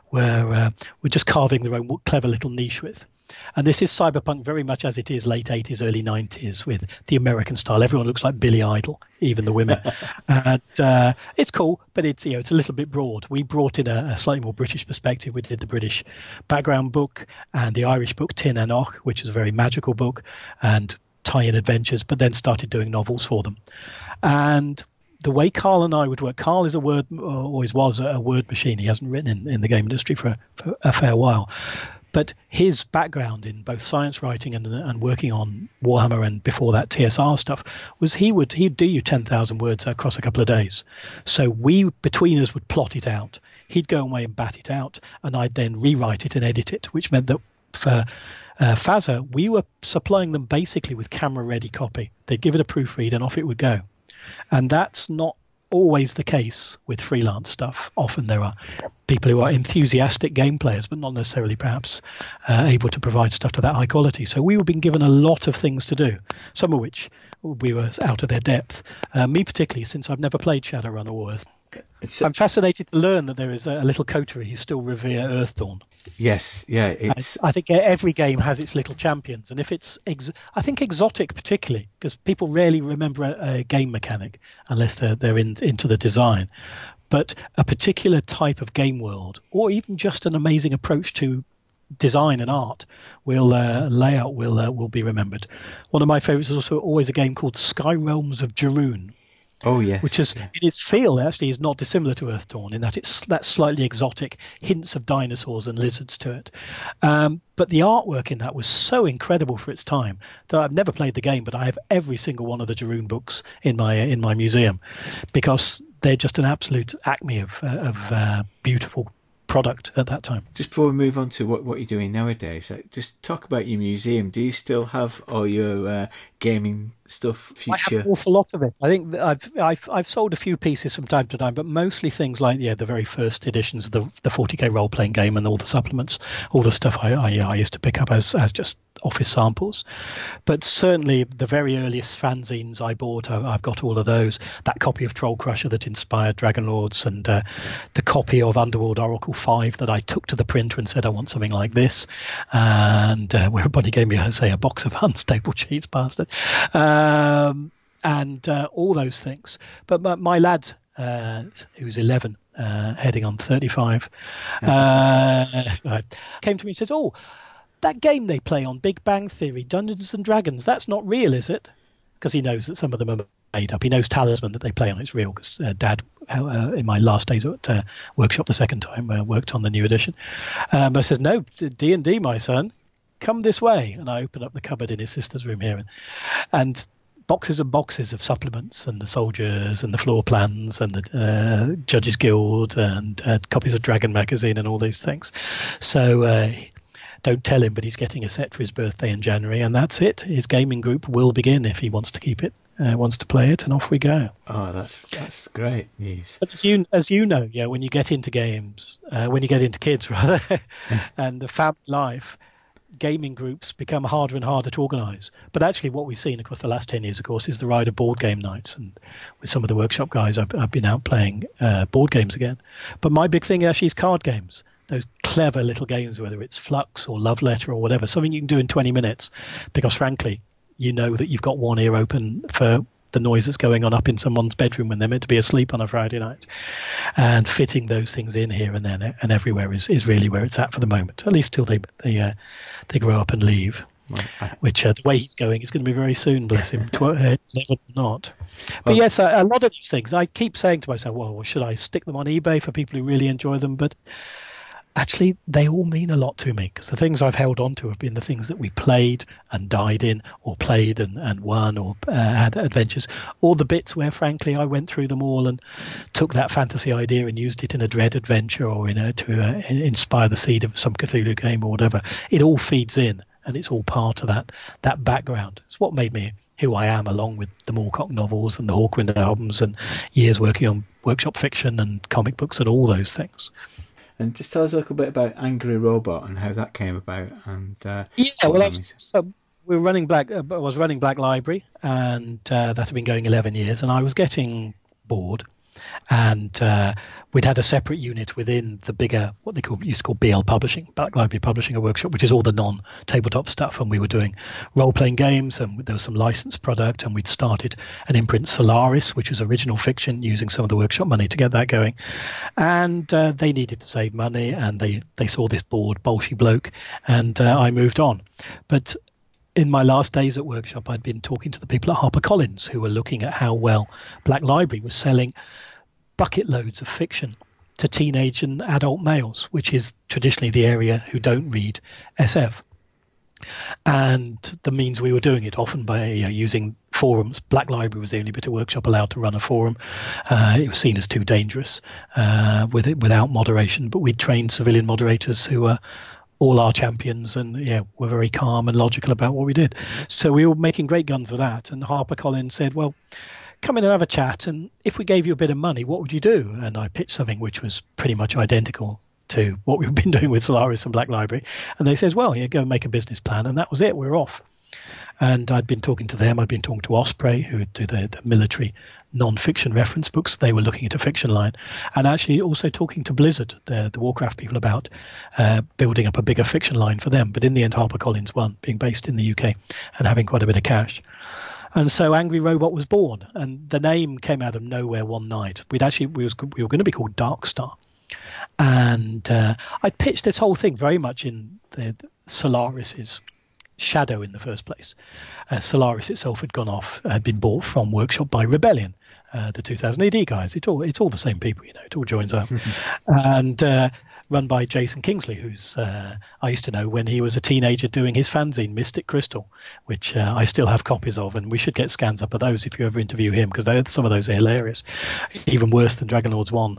were just carving their own clever little niche with. And this is cyberpunk very much as it is late 80s, early 90s with the American style. Everyone looks like Billy Idol, even the women. And it's cool, but it's a little bit broad. We brought in a slightly more British perspective. We did the British background book and the Irish book Tin Enoch, which is a very magical book, and tie-in adventures, but then started doing novels for them. And the way Carl and I would work, Carl is always was a word machine. He hasn't written in the game industry for a fair while. But his background in both science writing and working on Warhammer and before that TSR stuff was he'd do you 10,000 words across a couple of days. So we, between us, would plot it out. He'd go away and bat it out, and I'd then rewrite it and edit it, which meant that for FASA, we were supplying them basically with camera-ready copy. They'd give it a proofread and off it would go. And that's not always the case with freelance stuff. Often there are people who are enthusiastic game players, but not necessarily perhaps able to provide stuff to that high quality. So we were being given a lot of things to do, some of which we were out of their depth. Me particularly, since I've never played Shadowrun or Earth. I'm fascinated to learn that there is a little coterie who still revere Earthdawn.
Yes, yeah.
I think every game has its little champions, and if it's, I think exotic particularly, because people rarely remember a game mechanic unless they're into the design. But a particular type of game world, or even just an amazing approach to design and art, layout will be remembered. One of my favourites is also always a game called Sky Realms of Jarun.
Oh yes,
which is in its feel actually is not dissimilar to Earthdawn in that it's that slightly exotic hints of dinosaurs and lizards to it. But the artwork in that was so incredible for its time that I've never played the game, but I have every single one of the Jarun books in my museum because they're just an absolute acme of beautiful product at that time.
Just before we move on to what you're doing nowadays, just talk about your museum. Do you still have all your gaming stuff? Future?
I have an awful lot of it. I think that I've sold a few pieces from time to time, but mostly things like the very first editions of the 40k role playing game and all the supplements, all the stuff I used to pick up as just office samples. But certainly the very earliest fanzines I bought, I've got all of those. That copy of Troll Crusher that inspired Dragonlords, and the copy of Underworld Oracle 5 that I took to the printer and said I want something like this, and where everybody gave me a box of unstable cheats, bastard. And all those things. But my lad, who's 11, heading on 35, came to me and said, "Oh, that game they play on Big Bang Theory, Dungeons and Dragons, that's not real, is it?" Because he knows that some of them are made up. He knows Talisman that they play on, it's real, because Dad, in my last days at Workshop the second time, worked on the new edition. But I says, "No, D&D, my son. Come this way." And I open up the cupboard in his sister's room here, and boxes and boxes of supplements and the soldiers and the floor plans and the Judges Guild and copies of Dragon magazine and all these things. So don't tell him, but he's getting a set for his birthday in January, and that's it. His gaming group will begin if he wants to keep it, wants to play it, and off we go.
Oh, that's great news.
But as you know, yeah, when you get into games, when you get into kids rather, and the family life, gaming groups become harder and harder to organise. But actually what we've seen across the last 10 years, of course, is the rise of board game nights. And with some of the workshop guys, I've been out playing board games again. But my big thing actually is card games. Those clever little games, whether it's Flux or Love Letter or whatever, something you can do in 20 minutes. Because frankly, you know that you've got one ear open for the noise that's going on up in someone's bedroom when they're meant to be asleep on a Friday night. And fitting those things in here and there and everywhere is really where it's at for the moment, at least till they grow up and leave. Right. Which the way he's going is going to be very soon, bless him, 11 or not. But yes, a lot of these things, I keep saying to myself, well, should I stick them on eBay for people who really enjoy them? But actually, they all mean a lot to me, because the things I've held on to have been the things that we played and died in, or played and won, or had adventures, or the bits where, frankly, I went through them all and took that fantasy idea and used it in a Dread adventure or to inspire the seed of some Cthulhu game or whatever. It all feeds in, and it's all part of that background. It's what made me who I am, along with the Moorcock novels and the Hawkwind albums and years working on workshop fiction and comic books and all those things.
And just tell us a little bit about Angry Robot and how that came about. And we were running I was running Black Library, and that had been going 11 years, and I was getting bored. And we'd had a separate unit within the bigger, what they used to call BL Publishing, Black Library Publishing, a workshop, which is all the non-tabletop stuff. And we were doing role-playing games, and there was some licensed product, and we'd started an imprint, Solaris, which was original fiction, using some of the workshop money to get that going. And they needed to save money, and they saw this bored, bolshy bloke, and I moved on. But in my last days at workshop, I'd been talking to the people at HarperCollins, who were looking at how well Black Library was selling bucket loads of fiction to teenage and adult males, which is traditionally the area who don't read SF. And the means we were doing it, often by using forums. Black Library was the only bit of workshop allowed to run a forum. It was seen as too dangerous without moderation, but we trained civilian moderators who were all our champions and were very calm and logical about what we did. So we were making great guns with that. And HarperCollins said, well, come in and have a chat, and if we gave you a bit of money, what would you do? And I pitched something which was pretty much identical to what we've been doing with Solaris and Black Library. And they said, well, go and make a business plan. And that was it. We're off. And I'd been talking to them. I'd been talking to Osprey, who do the military non-fiction reference books. They were looking at a fiction line. And actually also talking to Blizzard, the Warcraft people, about building up a bigger fiction line for them. But in the end, HarperCollins won, being based in the UK and having quite a bit of cash. And so Angry Robot was born, and the name came out of nowhere one night. We were going to be called Darkstar, and I pitched this whole thing very much in the Solaris's shadow in the first place. Solaris itself had been bought from Workshop by Rebellion, the 2000 AD guys. It's all the same people, it all joins up, and run by Jason Kingsley, who's I used to know when he was a teenager doing his fanzine Mystic Crystal, which I still have copies of, and we should get scans up of those if you ever interview him, because some of those are hilarious, even worse than Dragon Lords 1.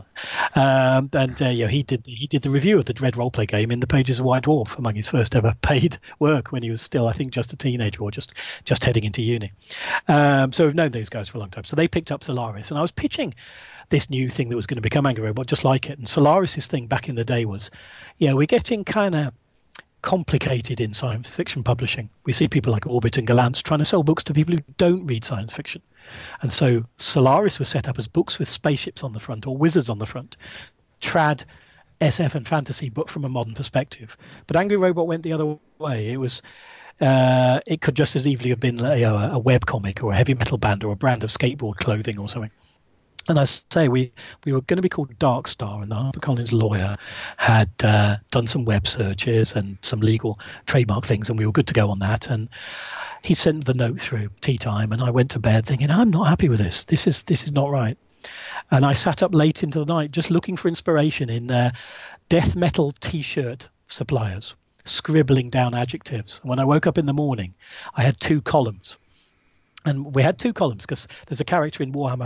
He did the review of the Dread roleplay game in the pages of White Dwarf, among his first ever paid work when he was still, I think, just a teenager or just heading into uni. So we've known those guys for a long time. So they picked up Solaris, and I was pitching this new thing that was going to become Angry Robot, just like it. And Solaris's thing back in the day was, we're getting kind of complicated in science fiction publishing. We see people like Orbit and Gallant trying to sell books to people who don't read science fiction. And so Solaris was set up as books with spaceships on the front or wizards on the front. Trad, SF and fantasy, but from a modern perspective. But Angry Robot went the other way. It was... it could just as easily have been a web comic or a heavy metal band or a brand of skateboard clothing or something. And I say we were going to be called Darkstar, and the HarperCollins lawyer had done some web searches and some legal trademark things, and we were good to go on that. And he sent the note through tea time, and I went to bed thinking, I'm not happy with this. This is not right. And I sat up late into the night just looking for inspiration in death metal T-shirt suppliers, scribbling down adjectives. And when I woke up in the morning, I had 2 columns. And we had 2 columns because there's a character in Warhammer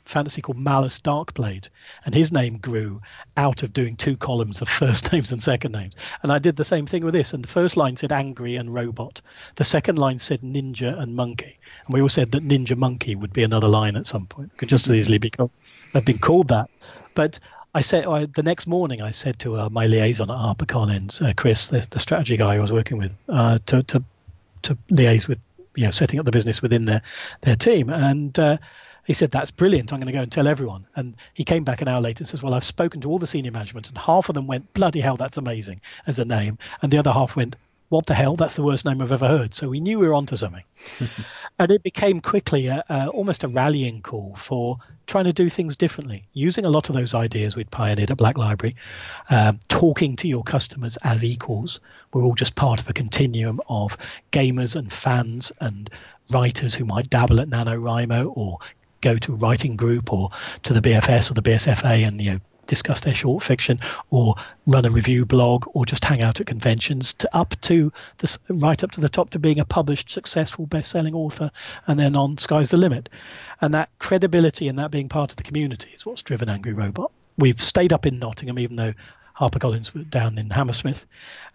fantasy called Malice Darkblade, and his name grew out of doing 2 columns of first names and second names. And I did the same thing with this, and the first line said angry and robot. The second line said ninja and monkey. And we all said that ninja monkey would be another line at some point. It could just as easily have been called that. But I said the next morning I said to my liaison at HarperCollins, Chris, the strategy guy I was working with, to liaise with, setting up the business within their team. And he said, that's brilliant. I'm going to go and tell everyone. And he came back an hour later and says, well, I've spoken to all the senior management, and half of them went, bloody hell, that's amazing as a name. And the other half went, what the hell? That's the worst name I've ever heard. So we knew we were onto something. And it became quickly almost a rallying call for trying to do things differently, using a lot of those ideas we'd pioneered at Black Library, talking to your customers as equals. We're all just part of a continuum of gamers and fans and writers who might dabble at NaNoWriMo or go to a writing group or to the BFS or the BSFA and discuss their short fiction, or run a review blog, or just hang out at conventions, right up to the top to being a published, successful, best-selling author, and then on sky's the limit. And that credibility and that being part of the community is what's driven Angry Robot. We've stayed up in Nottingham, even though HarperCollins were down in Hammersmith,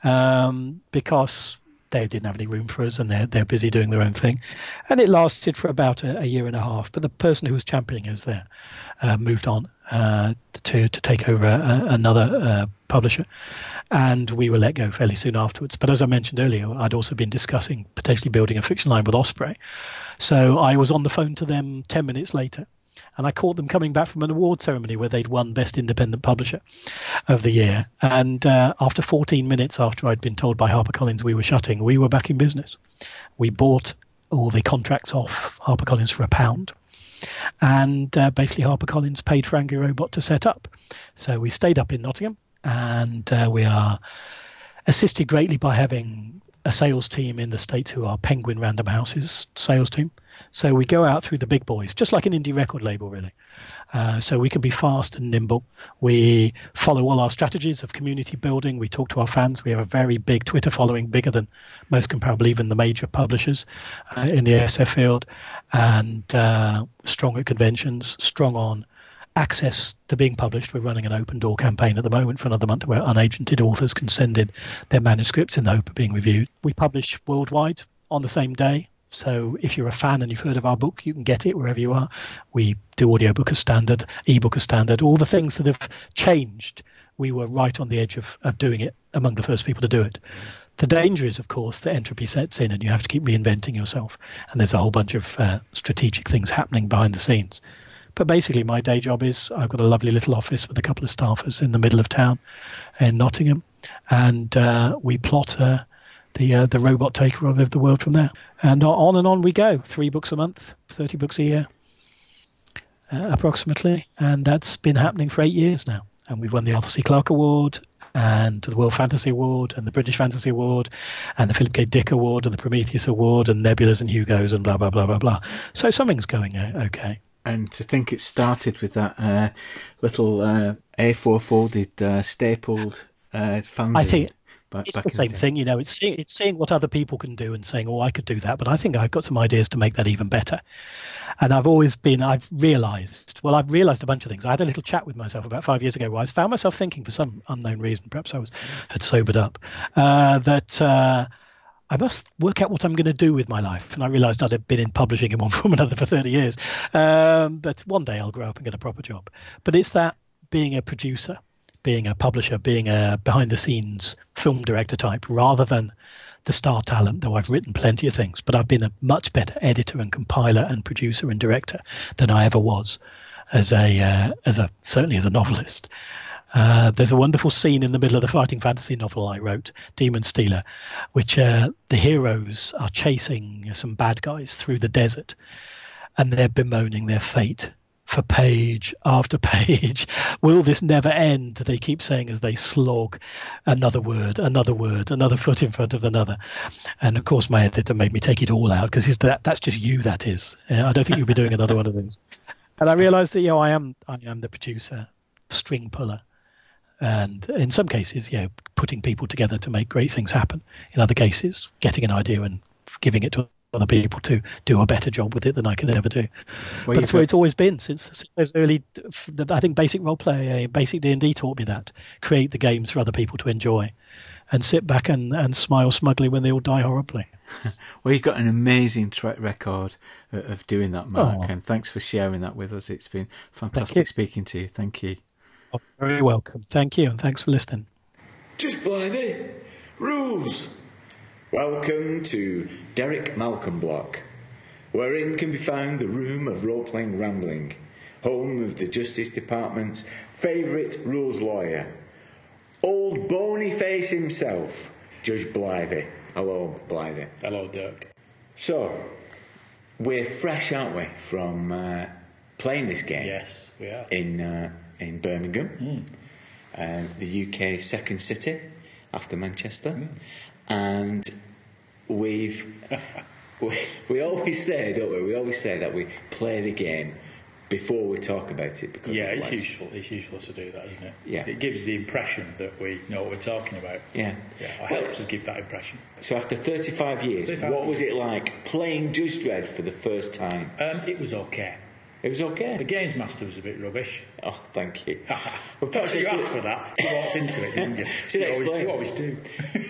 because they didn't have any room for us, and they're busy doing their own thing. And it lasted for about a year and a half. But the person who was championing us there moved on to take over another publisher, and we were let go fairly soon afterwards. But as I mentioned earlier, I'd also been discussing potentially building a fiction line with Osprey. So I was on the phone to them 10 minutes later, and I caught them coming back from an award ceremony where they'd won Best Independent Publisher of the year. And after 14 minutes after I'd been told by HarperCollins we were shutting, we were back in business. We bought all the contracts off HarperCollins for £1. And basically HarperCollins paid for Angry Robot to set up. So we stayed up in Nottingham, and we are assisted greatly by having a sales team in the States who are Penguin Random House's sales team. So we go out through the big boys, just like an indie record label, really. So we can be fast and nimble. We follow all our strategies of community building. We talk to our fans. We have a very big Twitter following, bigger than most comparable, even the major publishers in the SF field, and strong at conventions, strong on access to being published. We're running an open door campaign at the moment for another month where unagented authors can send in their manuscripts in the hope of being reviewed. We publish worldwide on the same day. So if you're a fan and you've heard of our book, you can get it wherever you are. We do audiobook as standard, ebook as standard, all the things that have changed. We were right on the edge of doing it, among the first people to do it. The danger is, of course, that entropy sets in and you have to keep reinventing yourself. And there's a whole bunch of strategic things happening behind the scenes. But basically, my day job is I've got a lovely little office with a couple of staffers in the middle of town in Nottingham. And we plot the robot taker of the world from there. And on we go. 3 books a month, 30 books a year, approximately. And that's been happening for 8 years now. And we've won the Arthur C. Clarke Award and the World Fantasy Award and the British Fantasy Award and the Philip K. Dick Award and the Prometheus Award and Nebulas and Hugos and blah, blah, blah, blah, blah. So something's going okay.
And to think it started with that little A4 folded stapled fanzine.
I think it's the same thing, it's seeing what other people can do and saying, I could do that, but I think I've got some ideas to make that even better. And I've realised a bunch of things. I had a little chat with myself about 5 years ago where I found myself thinking, for some unknown reason, perhaps I had sobered up, that I must work out what I'm going to do with my life. And I realised I'd been in publishing in one form or another for 30 years. But one day I'll grow up and get a proper job. But it's that being a producer, being a publisher, being a behind-the-scenes film director type, rather than the star talent, though I've written plenty of things. But I've been a much better editor and compiler and producer and director than I ever was certainly as a novelist. There's a wonderful scene in the middle of the fighting fantasy novel I wrote, Demon Stealer, which the heroes are chasing some bad guys through the desert, and they're bemoaning their fate for page after page. Will this never end? They keep saying as they slog another word, another foot in front of another. And of course, my editor made me take it all out because that's just you. That is. I don't think you'll be doing another one of these. And I realised that I am the producer, string puller, and in some cases, putting people together to make great things happen. In other cases, getting an idea and giving it to other people to do a better job with it than I could ever do.
Well,
But that's where it's always been since those early. I think basic role play, basic D&D taught me that: create the games for other people to enjoy, and sit back and smile smugly when they all die horribly.
Well, you've got an amazing track record of doing that, Mark, and thanks for sharing that with us. It's been fantastic speaking to you. Thank you.
Oh, very welcome. Thank you, and thanks for listening.
Just Blimey. Rules.
Welcome to Derek Malcolm Block, wherein can be found the room of role-playing rambling, home of the Justice Department's favourite rules lawyer, old bony face himself, Judge Blythe. Hello, Blythe.
Hello, Dirk.
So, we're fresh, aren't we, from playing this game?
Yes, we are.
In Birmingham, the UK's second city after Manchester. And we always say, don't we? We always say that we play the game before we talk about it. Because
it's useful. It's useful to do that, isn't it?
Yeah.
It gives the impression that we know what we're talking about.
Yeah.
It helps us give that impression.
So after 35 years, what was it like playing Judge Dredd for the first time?
It was okay.
It was okay.
The Games Master was a bit rubbish.
Oh, thank you.
Well, perhaps you asked for that. You walked into it, didn't you?
Should I explain?
You always do.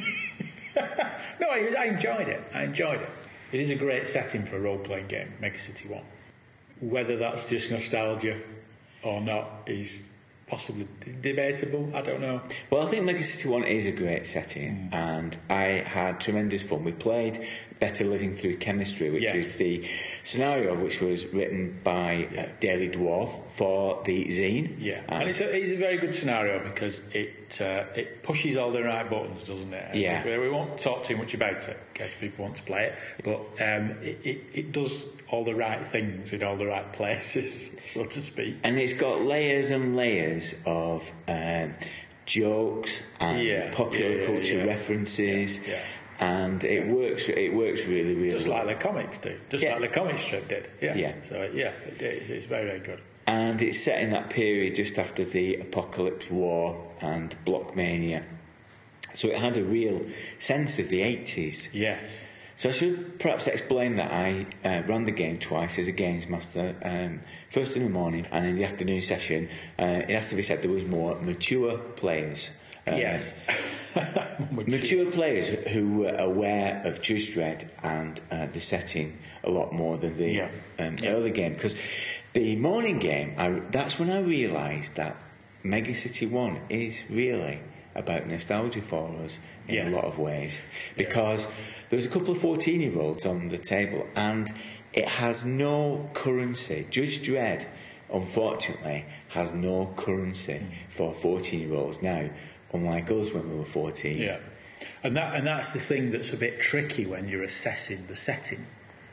No, I enjoyed it. It is a great setting for a role-playing game, Mega City 1. Whether that's just nostalgia or not is possibly debatable. I don't know.
Well, I think Mega City 1 is a great setting, and I had tremendous fun. We played Better Living Through Chemistry, which is the scenario which was written by Daily Dwarf for the zine.
Yeah, and it's a very good scenario because it pushes all the right buttons, doesn't it?
Yeah.
We won't talk too much about it in case people want to play it, but it does all the right things in all the right places, so to speak.
And it's got layers and layers of jokes and popular culture references.
Yeah.
And it works really, really
just
well.
like the comics do. Like the comic strip did. Yeah. So, it's very, very good.
And it's set in that period just after the Apocalypse War and Blockmania. So it had a real sense of the 80s.
Yes.
So I should perhaps explain that I ran the game twice as a games master, first in the morning and in the afternoon session. It has to be said there was more mature players.
Yes.
Mature players who were aware of Judge Dredd and the setting a lot more than the early game. Because the morning game, that's when I realised that Mega City 1 is really about nostalgia for us in a lot of ways. Because there was a couple of 14-year-olds on the table and it has no currency. Judge Dredd, unfortunately, has no currency for 14-year-olds now, unlike us when we were 14.
Yeah, and that's the thing that's a bit tricky when you're assessing the setting.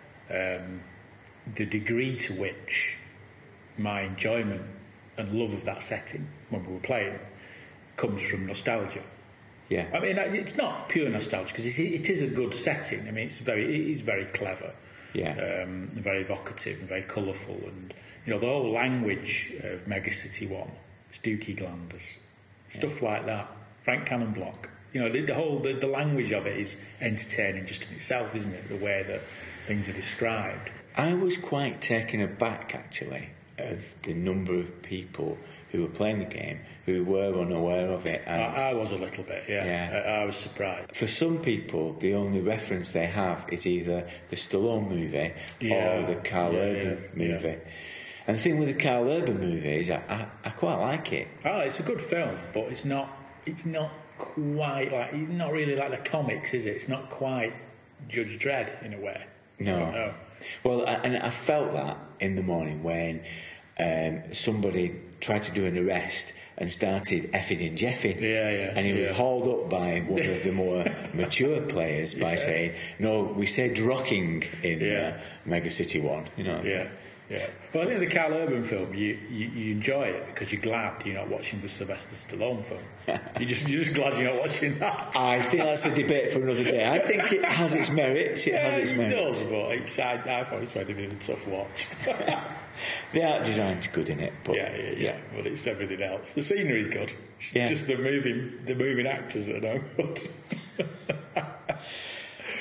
The degree to which my enjoyment and love of that setting when we were playing comes from nostalgia.
Yeah.
I mean, it's not pure nostalgia because it is a good setting. I mean, it is very clever.
Yeah.
Very evocative and very colourful, and the whole language of Mega City 1, Dookie Glanders, stuff like that. Frank Cannon Block. The language of it is entertaining just in itself, isn't it? The way that things are described.
I was quite taken aback, actually, of the number of people who were playing the game who were unaware of it. And
I was a little bit, I was surprised.
For some people, the only reference they have is either the Stallone movie or the Carl Urban movie.
Yeah.
And the thing with the Carl Urban movie is I quite like it.
Oh, it's a good film, but it's not quite like, it's not really like the comics, is it? It's not quite Judge Dredd in a way.
No. Well, and I felt that in the morning when somebody tried to do an arrest and started effing and jeffing. And he was hauled up by one of the more mature players by saying, no, we said rocking in Mega City 1.
Yeah. Well, I think the Carl Urban film, you enjoy it because you're glad you're not watching the Sylvester Stallone film. You're just glad you're not watching that.
I think that's a debate for another day. I think it has its merits. It
does, but I thought it's probably been a tough watch.
The art design's good in it, but
yeah. But it's everything else. The scenery's good. It's just the moving actors that are no good.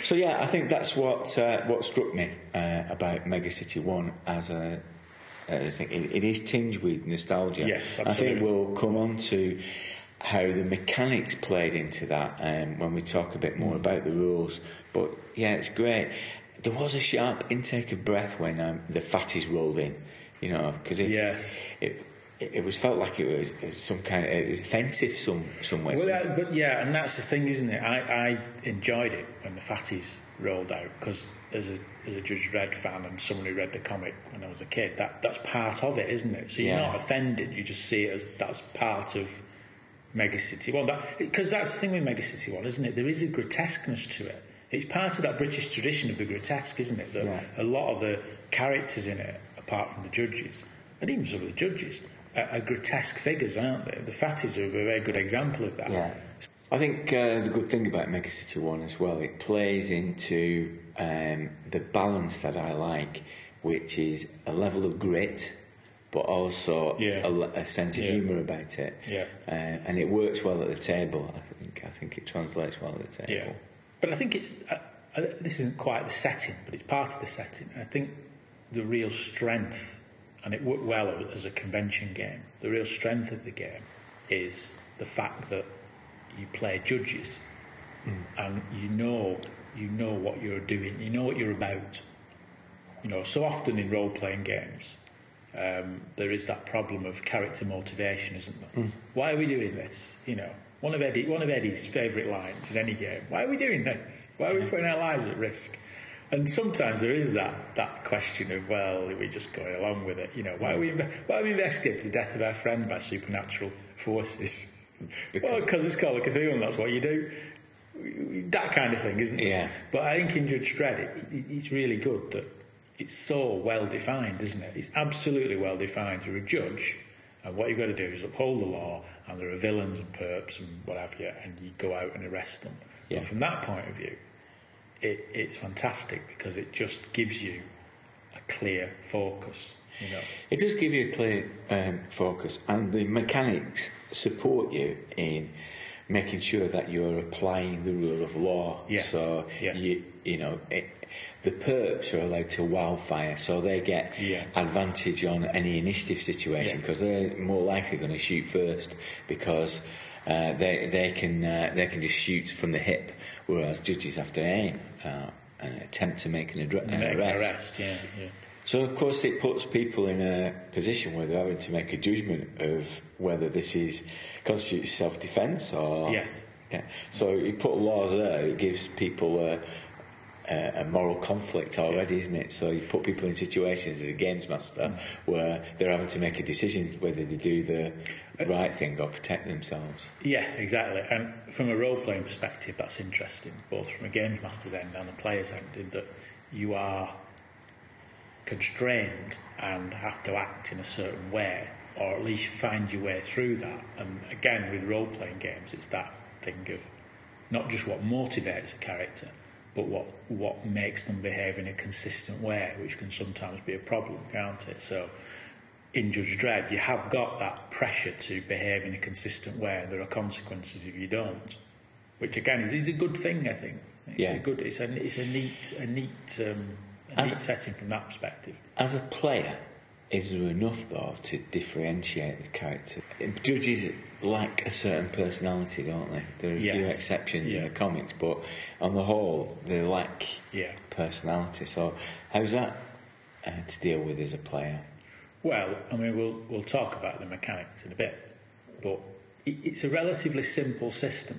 So yeah, I think that's what struck me about Mega City 1 as a. I think it is tinged with nostalgia.
Yes, absolutely.
I think we'll come on to how the mechanics played into that when we talk a bit more about the rules. But yeah, it's great. There was a sharp intake of breath when the fatties rolled in, because it was felt like it was some kind of offensive some way.
Well, but yeah, and that's the thing, isn't it? I enjoyed it when the fatties rolled out, because as a Judge Dredd fan and someone who read the comic when I was a kid, that's part of it, isn't it? So you're not offended; you just see it as that's part of Mega City 1. Because that's the thing with Mega City 1, isn't it? There is a grotesqueness to it. It's part of that British tradition of the grotesque, isn't it? A lot of the characters in it, apart from the judges, and even some of the judges, are grotesque figures, aren't they? The fatties are a very good example of that.
Yeah. I think the good thing about Mega City 1 as well, it plays into the balance that I like, which is a level of grit, but also a sense of humour about it.
Yeah.
And it works well at the table. I think it translates well at the table.
Yeah. But I think it's this isn't quite the setting, but it's part of the setting. I think the real strength, and it worked well as a convention game, the real strength of the game is the fact that you play judges and you know what you're doing, you know what you're about. So often in role-playing games there is that problem of character motivation, isn't there? Why are we doing this? One of Eddie's favourite lines in any game: why are we doing this? Why are we putting our lives at risk? And sometimes there is that question of, well, are we just going along with it? Why are we investigating the death of our friend by supernatural forces? Because it's Call of Cthulhu and that's what you do. That kind of thing, isn't it?
Yeah.
But I think in Judge Dredd, it's really good that it's so well defined, isn't it? It's absolutely well defined. You're a judge, and what you've got to do is uphold the law, and there are villains and perps and what have you, and you go out and arrest them.
Yeah.
And from that point of view, it's fantastic, because it just gives you a clear focus.
It does give you a clear focus, and the mechanics support you in making sure that you're applying the rule of law.
Yes.
So the perps are allowed to wildfire, so they get advantage on any initiative situation, because they're more likely going to shoot first, because they can just shoot from the hip, whereas judges have to aim and attempt to make an arrest.
Yeah.
So, of course, it puts people in a position where they're having to make a judgment of whether this constitutes self-defence or...
Yes.
Yeah. So you put laws there, it gives people a moral conflict already, isn't it? So you put people in situations as a games master where they're having to make a decision whether they do the right thing or protect themselves.
Yeah, exactly. And from a role-playing perspective, that's interesting, both from a games master's end and a player's end, in that you are constrained and have to act in a certain way, or at least find your way through that. And again, with role-playing games, it's that thing of not just what motivates a character, but what makes them behave in a consistent way, which can sometimes be a problem, can't it? So in Judge Dredd, you have got that pressure to behave in a consistent way, and there are consequences if you don't, which again is a good thing, I think. It's a neat setting from that perspective.
As a player, is there enough though to differentiate the character? Judges lack a certain personality, don't they? There are a few exceptions in the comics, but on the whole, they lack personality. So, how's that to deal with as a player?
Well, I mean, we'll talk about the mechanics in a bit, but it's a relatively simple system.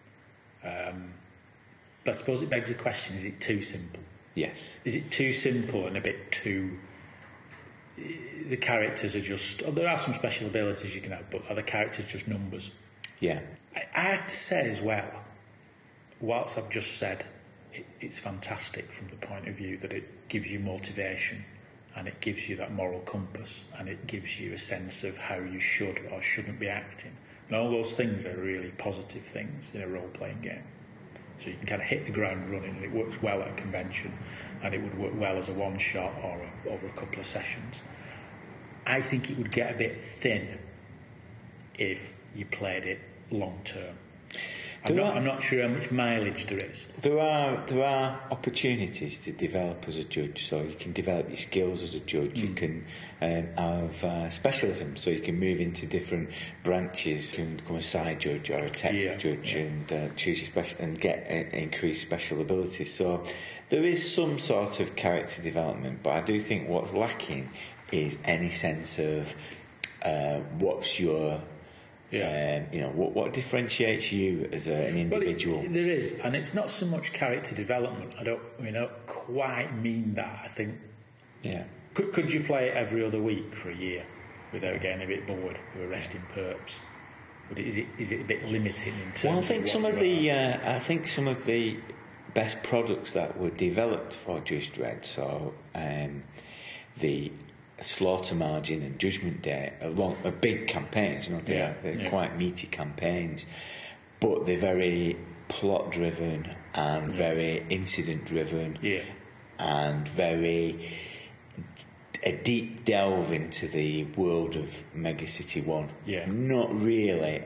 But I suppose it begs the question: is it too simple?
Yes. Is
it too simple and a bit too... The characters are just... there are some special abilities you can have, but are the characters just numbers?
Yeah.
I have to say as well, whilst I've just said it's fantastic from the point of view that it gives you motivation and it gives you that moral compass and it gives you a sense of how you should or shouldn't be acting. And all those things are really positive things in a role-playing game. So you can kind of hit the ground running, and it works well at a convention, and it would work well as a one-shot or over a couple of sessions. I think it would get a bit thin if you played it long-term. I'm not sure how much mileage there is.
There are opportunities to develop as a judge, so you can develop your skills as a judge. You can have specialism, so you can move into different branches. You can become a side judge or a tech judge and choose your special and get increased special abilities. So there is some sort of character development, but I do think what's lacking is any sense of what's your what differentiates you as an individual.
Well, there is, and it's not so much character development. I don't quite mean that. I think, could you play it every other week for a year without getting a bit bored with arresting perps? Is it a bit limiting in terms?
Well, I think some of the best products that were developed for Judge Dredd, so the Slaughter Margin and Judgment Day are big campaigns. They're quite meaty campaigns, but they're very plot driven and very incident driven, and very a deep delve into the world of Mega City 1. Not really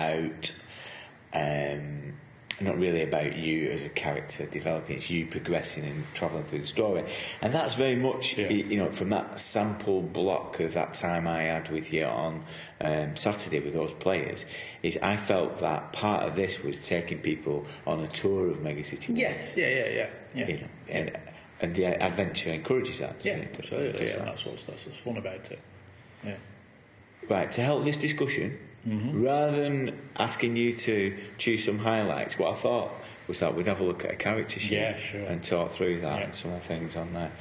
about you as a character developing. It's you progressing and travelling through the story, and that's very much from that sample block of that time I had with you on Saturday with those players. Is I felt that part of this was taking people on a tour of Mega City 1.
Yes,
And the adventure encourages that.
Absolutely. That's what's fun about it. Yeah.
Right, to help this discussion, rather than asking you to choose some highlights, what I thought was that we'd have a look at a character sheet and talk through that and some of the things on there.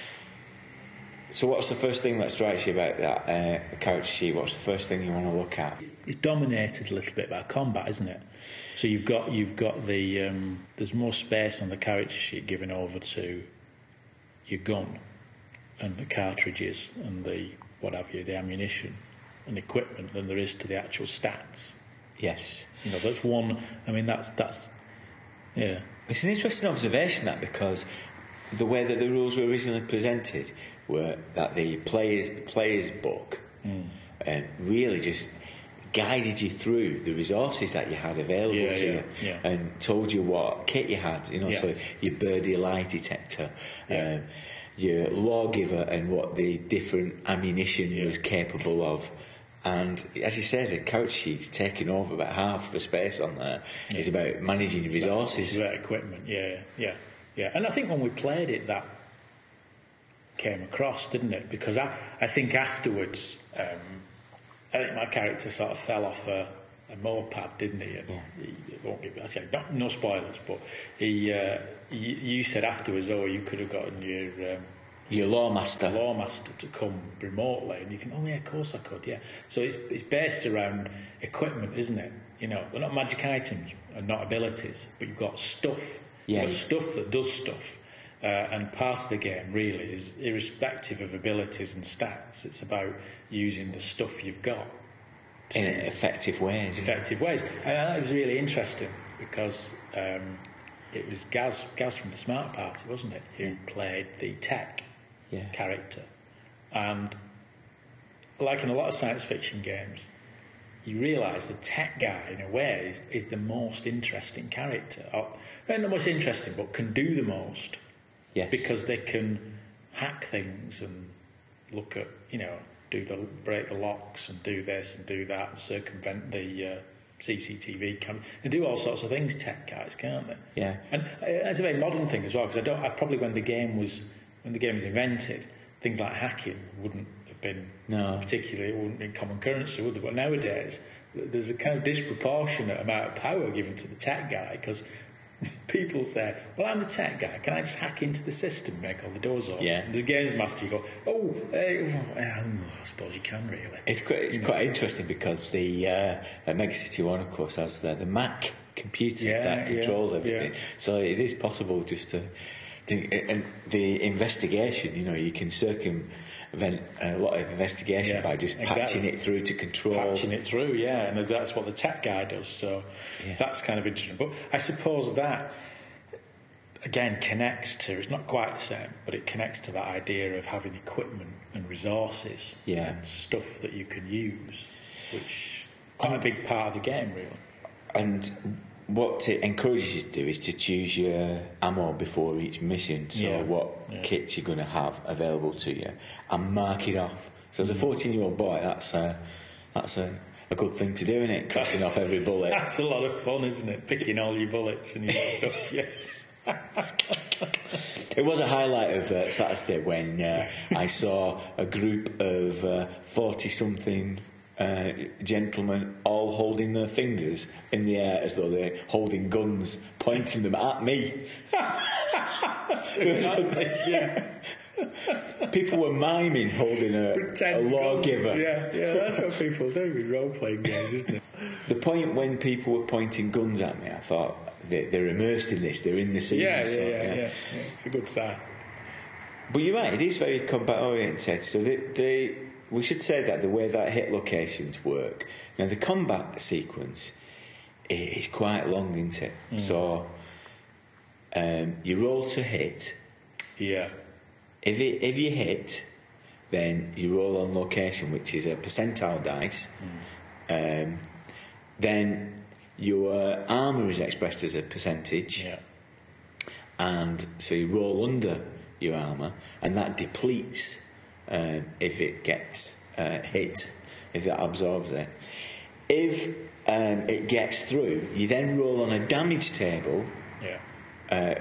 So what's the first thing that strikes you about that character sheet? What's the first thing you want to look at?
It's dominated a little bit by combat, isn't it? So you've got the there's more space on the character sheet given over to your gun and the cartridges and the the ammunition and equipment than there is to the actual stats.
Yes.
That's one. I mean, that's yeah.
It's an interesting observation, that, because the way that the rules were originally presented were that the player's book really just guided you through the resources that you had available to you and told you what kit you had, so your birdie lie detector, your lawgiver and what the different ammunition was capable of. And as you say, the character sheet's taking over about half the space on there. It's about managing your resources.
It's about equipment, yeah. And I think when we played it, that came across, didn't it? Because I think afterwards, I think my character sort of fell off a moped, didn't he? And he won't give no spoilers, but you said afterwards, you could have gotten your lawmaster to come remotely, and you think, of course I could, So it's based around equipment, isn't it? They're not magic items and not abilities, but you've got stuff. You've got stuff that does stuff. And part of the game really is irrespective of abilities and stats. It's about using the stuff you've got
in effective ways.
And that was really interesting because it was Gaz from the Smart Party, wasn't it, who played the tech character. And like in a lot of science fiction games, you realise the tech guy, in a way, is the most interesting character. Not the most interesting, but can do the most.
Yes.
Because they can hack things and look at, break the locks and do this and do that and circumvent the CCTV camera. They do all sorts of things, tech guys, can't they?
Yeah.
And it's a very modern thing as well, because I probably when the game was invented, things like hacking wouldn't have been particularly, it wouldn't be common currency, would they? But nowadays, there's a kind of disproportionate amount of power given to the tech guy, because people say, well, I'm the tech guy, can I just hack into the system and make all the doors open?
Yeah.
And the games master, you go, I suppose you can, really.
It's quite interesting because the Mega City 1, of course, has the Mac computer that controls everything. So it is possible just to think, and the investigation, you can circumvent a lot of investigation by just patching it through to control.
Patching it through, and that's what the tech guy does, so that's kind of interesting. But I suppose that, again, connects to, it's not quite the same, but it connects to that idea of having equipment and resources and stuff that you can use, which is quite a big part of the game, really.
And what it encourages you to do is to choose your ammo before each mission. So what kits you're going to have available to you, and mark it off. So as a 14-year-old boy, that's a good thing to do, isn't it? Crossing off every bullet.
That's a lot of fun, isn't it? Picking all your bullets and your stuff. Yes.
It was a highlight of Saturday when I saw a group of 40-something gentlemen all holding their fingers in the air as though they're holding guns, pointing them at me. People were miming holding a lawgiver.
Guns. Yeah, that's what people do with role-playing games, isn't it?
The point when people were pointing guns at me, I thought they're immersed in this, they're in the scene.
Yeah, it's a good sign.
But you're right, it is very combat oriented. So we should say that the way that hit locations work. Now the combat sequence is quite long, isn't it? So you roll to hit.
Yeah.
If you hit, then you roll on location, which is a percentile dice. Then your armour is expressed as a percentage.
Yeah.
And so you roll under your armour, and that depletes if it gets hit, if that absorbs it. If it gets through, you then roll on a damage table.
Yeah.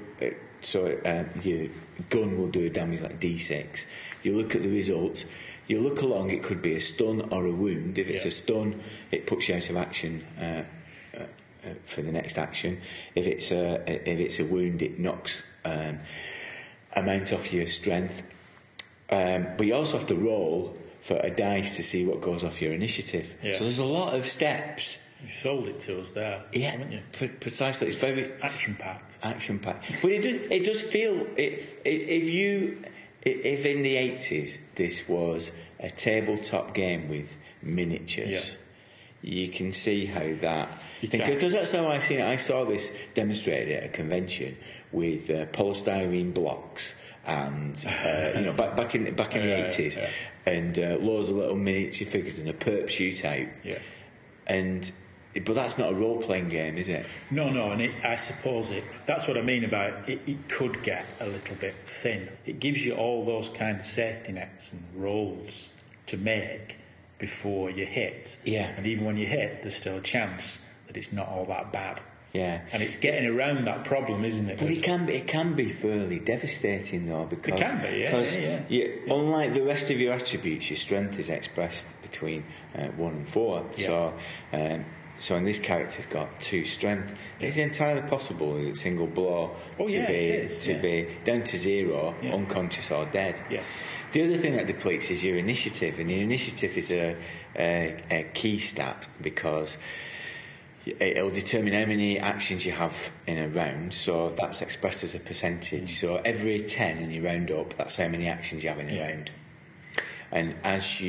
Your gun will do a damage like D6. You look at the result. You look along. It could be a stun or a wound. If it's a stun, it puts you out of action for the next action. If it's a wound, it knocks amount off your strength. But you also have to roll for a dice to see what goes off your initiative.
Yeah.
So there's a lot of steps.
You sold it to us there, haven't you?
Precisely. It's very
action-packed.
But it does feel if in the 80s this was a tabletop game with miniatures, you can see how that. Because that's how I see it. I saw this demonstrated at a convention with polystyrene blocks. And back in the 80s, and loads of little miniature figures in a perp shootout.
Yeah.
But that's not a role-playing game, is it?
No, and I suppose that's what I mean about it could get a little bit thin. It gives you all those kind of safety nets and rolls to make before you hit.
Yeah.
And even when you hit, there's still a chance that it's not all that bad.
Yeah.
And it's getting around that problem, isn't it?
But it can be fairly devastating, though, because...
It can be, yeah.
Unlike the rest of your attributes, your strength is expressed between 1 and 4.
Yeah.
So in this character's got 2 strength. It's entirely possible with a single blow to be down to 0, unconscious or dead.
Yeah.
The other thing that depletes is your initiative, and your initiative is a key stat because it'll determine how many actions you have in a round, so that's expressed as a percentage. So every 10 and you round up, that's how many actions you have in a round. And as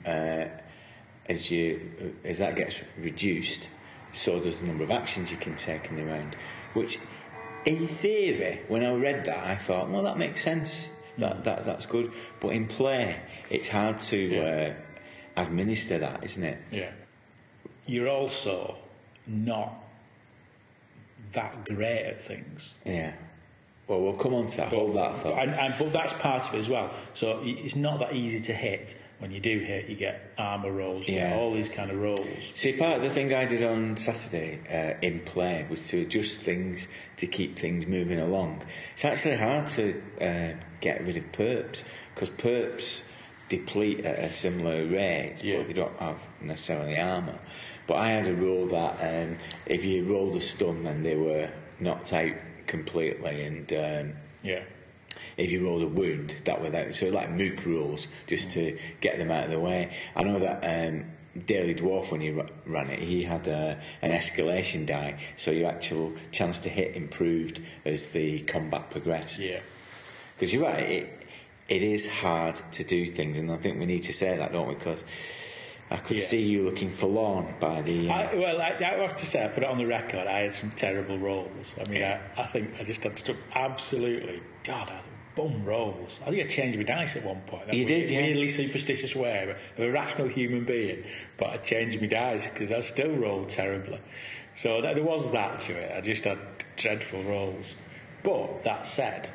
that gets reduced, so does the number of actions you can take in the round. Which, in theory, when I read that, I thought, well, that makes sense. That's good. But in play, it's hard to administer that, isn't it?
Yeah. You're also not that great at things.
Yeah. Well, we'll come on to that. Hold that thought.
But that's part of it as well. So it's not that easy to hit. When you do hit, you get armour rolls, you get all these kind of rolls.
See, part of the thing I did on Saturday in play was to adjust things to keep things moving along. It's actually hard to get rid of perps, because perps deplete at a similar rate, but they don't have necessarily armour. But I had a rule that if you rolled a stun, then they were knocked out completely, and if you rolled a wound, that were that. So like mook rules, just to get them out of the way. I know that Daily Dwarf, when he ran it, he had an escalation die, so your actual chance to hit improved as the combat progressed.
Yeah.
Because you're right, it is hard to do things, and I think we need to say that, don't we? Because I could see you looking forlorn by the...
I have to say, I put it on the record, I had some terrible rolls. I mean, I think I just had stuff absolutely... God, bum rolls. I think I changed my dice at one point.
You did, yeah.
Really superstitious way. I'm a rational human being, but I changed my dice because I still rolled terribly. So there was that to it. I just had dreadful rolls. But that said,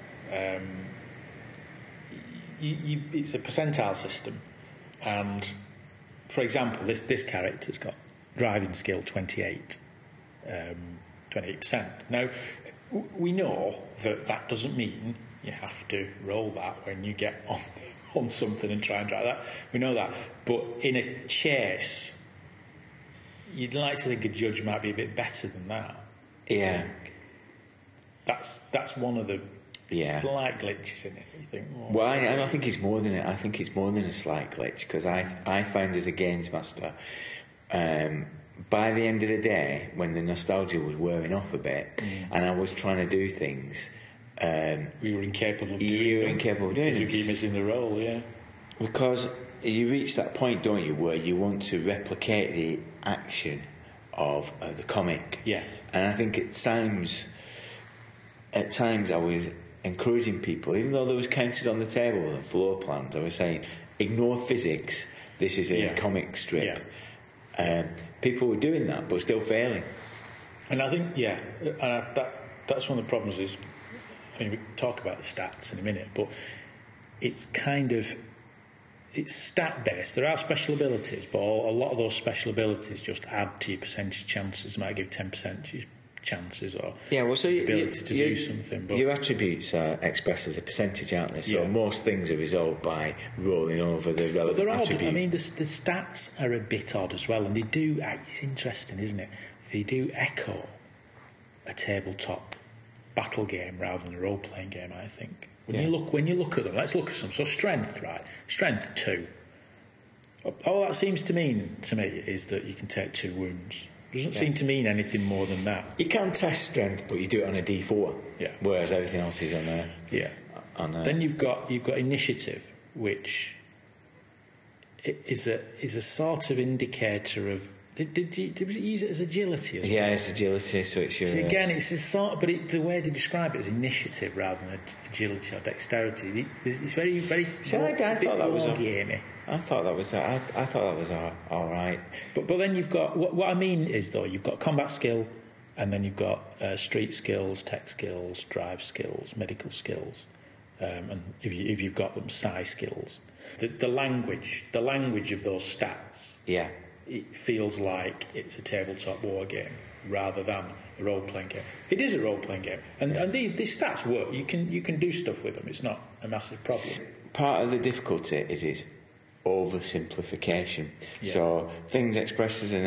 it's a percentile system, and for example, this character's got driving skill 28%. Now, we know that doesn't mean you have to roll that when you get on something and try and drive that. We know that. But in a chase, you'd like to think a judge might be a bit better than that.
Yeah.
That's one of the slight glitches in it. You think,
well, I don't think it's more than it. I think it's more than a slight glitch, because I find as a games master, by the end of the day, when the nostalgia was wearing off a bit, and I was trying to do things,
we were incapable of doing
you were incapable of doing
because
it.
you keep missing the role, yeah.
Because you reach that point, don't you, where you want to replicate the action of the comic.
Yes.
And I think at times I was encouraging people, even though there was counters on the table and floor plans, I was saying, ignore physics, this is a comic strip. People were doing that, but still failing.
And I think, that's one of the problems is, I mean, we can talk about the stats in a minute, but it's stat-based. There are special abilities, but a lot of those special abilities just add to your percentage chances. Might give 10% chances or ability to do something. But
your attributes are expressed as a percentage, aren't they? So most things are resolved by rolling over the relevant
but they're odd.
attribute.
I mean, the stats are a bit odd as well, and they do. It's interesting, isn't it? They do echo a tabletop battle game rather than a role-playing game, I think. When you look at them, let's look at some. So strength, right? Strength 2. All that seems to mean to me is that you can take 2 wounds. Doesn't seem to mean anything more than that.
You can test strength, but you do it on a D4.
Yeah.
Whereas everything else is on a.
Yeah. Then you've got initiative, which is a sort of indicator of. Did we use it as agility as well?
Yeah, it's agility, so it's your...
See, again, it's a sort of, but the way they describe it is initiative rather than agility or dexterity. It's very, very...
See, I thought that was...
gamey.
I thought that was all right.
But then you've got... What I mean is, though, you've got combat skill, and then you've got street skills, tech skills, drive skills, medical skills, and if you've got them, psi skills. The language of those stats...
Yeah.
It feels like it's a tabletop war game rather than a role-playing game. It is a role-playing game, and these stats work. You can do stuff with them. It's not a massive problem.
Part of the difficulty is its oversimplification.
Yeah.
So things expressed as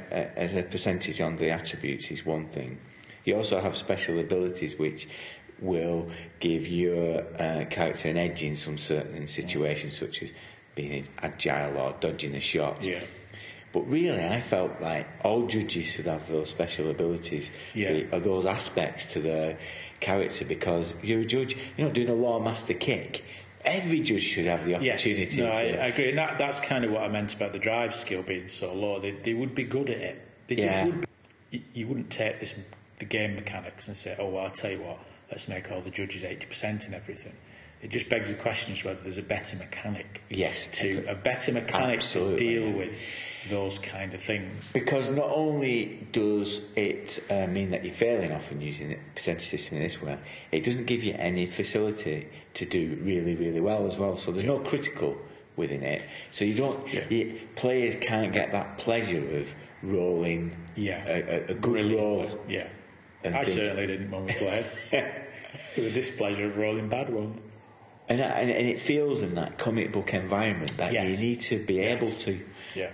a percentage on the attributes is one thing. You also have special abilities which will give your character an edge in some certain situations, such as being agile or dodging a shot.
Yeah.
But really, I felt like all judges should have those special abilities, or those aspects to their character, because you're a judge. You're not doing a Lawmaster kick. Every judge should have the opportunity to...
I agree. And that's kind of what I meant about the drive skill being so low. They would be good at it. They just would be. You wouldn't take the game mechanics and say, oh, well, I'll tell you what, let's make all the judges 80% and everything. It just begs the question as whether there's a better mechanic.
Yes.
A better mechanic to deal with those kind of things.
Because not only does it mean that you're failing often using the percentage system in this way, it doesn't give you any facility to do really, really well as well. So there's no critical within it. So you don't. Players can't get that pleasure of rolling a good roll.
Yeah. I certainly didn't when we played. With this pleasure of rolling bad ones.
And it feels in that comic book environment that you need to be able to.
Yeah.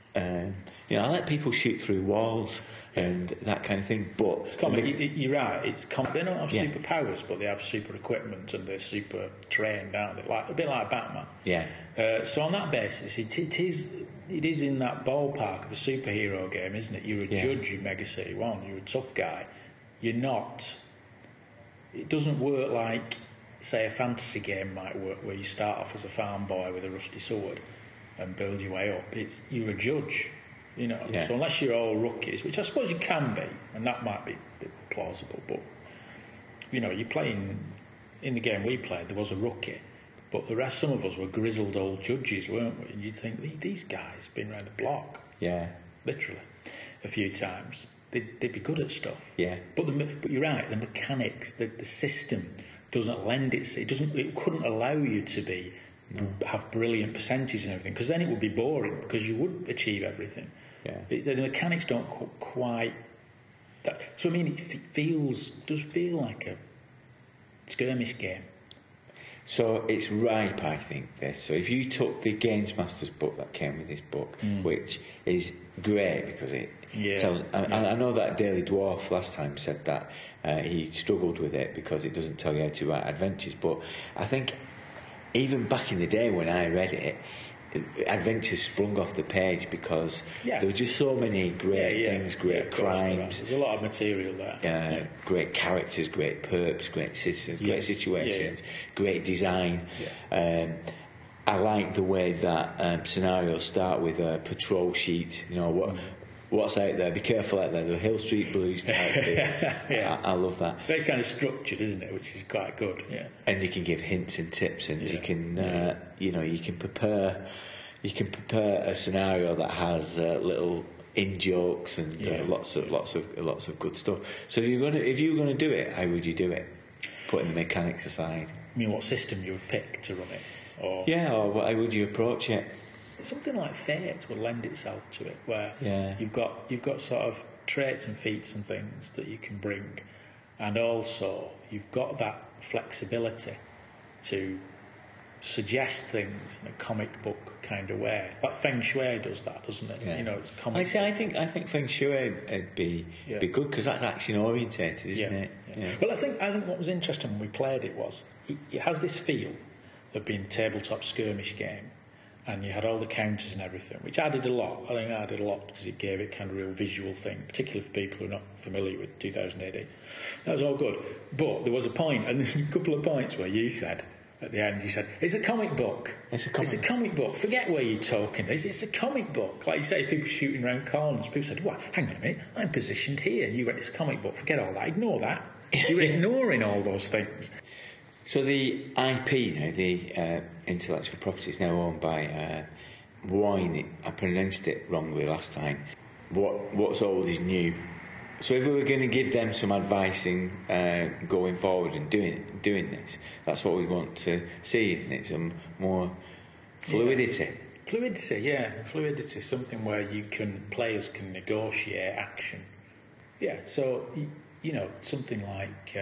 I let people shoot through walls and that kind of thing, but
you're right. It's they don't have superpowers, but they have super equipment and they're super trained, aren't they? Like a bit like Batman.
Yeah.
So on that basis, it is in that ballpark of a superhero game, isn't it? You're a judge in Mega City 1. You're a tough guy. You're not. It doesn't work like, say, a fantasy game might work, where you start off as a farm boy with a rusty sword and build your way up. You're a judge, So unless you're all rookies, which I suppose you can be, and that might be a bit plausible, but you're playing in the game we played, there was a rookie, but the rest, some of us were grizzled old judges, weren't we? And you'd think, these guys have been around the block.
Yeah.
Literally. A few times. They'd be good at stuff.
Yeah.
But you're right, the mechanics, the system doesn't lend it couldn't allow you to have brilliant percentages and everything, because then it would be boring, because you would achieve everything.
Yeah.
The mechanics don't quite... So I mean, it does feel like a skirmish game.
So it's ripe, I think, this. So if you took the Games Masters book that came with this book, which is great because it tells... I know that Daily Dwarf last time said that he struggled with it because it doesn't tell you how to write adventures, but I think even back in the day when I read it, adventures sprung off the page because there were just so many great things, great crimes.
There's a lot of material there.
Great characters, great perps, great citizens, great situations, great design. I like the way that scenarios start with a patrol sheet. You know what's out there. Be careful out there. The Hill Street Blues type thing. I love that.
Very kind of structured, isn't it? Which is quite good. Yeah.
And you can give hints and tips, and you can you can prepare a scenario that has little in jokes and lots of good stuff. So if you were going to do it, how would you do it? Putting the mechanics aside.
I mean, what system you would pick to run it? Or
how would you approach it?
Something like Fate would lend itself to it, where you've got sort of traits and feats and things that you can bring, and also you've got that flexibility to suggest things in a comic book kind of way. Like Feng Shui does that, doesn't it?
Yeah.
You know, it's comic.
I think Feng Shui would be good because that's action orientated, isn't it?
Yeah. Well, I think what was interesting when we played it was it has this feel of being a tabletop skirmish game. And you had all the counters and everything, which added a lot. I think it added a lot because it gave it kind of a real visual thing, particularly for people who are not familiar with 2000 AD. That was all good. But there was a point, and a couple of points where you said, at the end, it's a comic book. It's a comic book. Forget where you're talking. It's a comic book. Like you say, people shooting around corners. People said, "What? Hang on a minute. I'm positioned here." And you went, "It's a comic book. Forget all that. Ignore that." You were ignoring all those things.
So the IP now, the intellectual property, is now owned by Wine. I pronounced it wrongly last time. What's old is new. So if we were going to give them some advice in going forward and doing this, that's what we want to see, isn't it? Some more fluidity.
Fluidity. Something where players can negotiate action. Yeah. So something like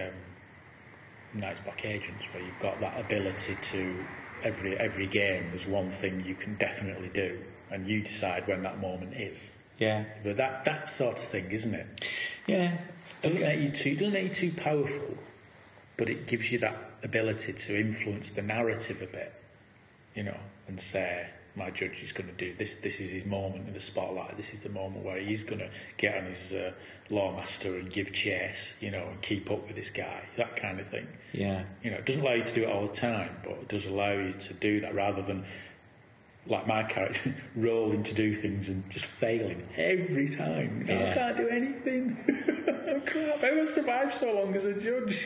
Night's Black Agents, where you've got that ability to every game. There's one thing you can definitely do, and you decide when that moment is.
Yeah.
But that sort of thing, isn't it?
Yeah.
Doesn't make you too powerful, but it gives you that ability to influence the narrative a bit, and say, my judge is going to do this. This is his moment in the spotlight. This is the moment where he's going to get on his lawmaster and give chase, and keep up with this guy. That kind of thing.
Yeah.
It doesn't allow you to do it all the time, but it does allow you to do that rather than, like my character, rolling to do things and just failing every time. I can't do anything. Oh, crap, I must survive so long as a judge.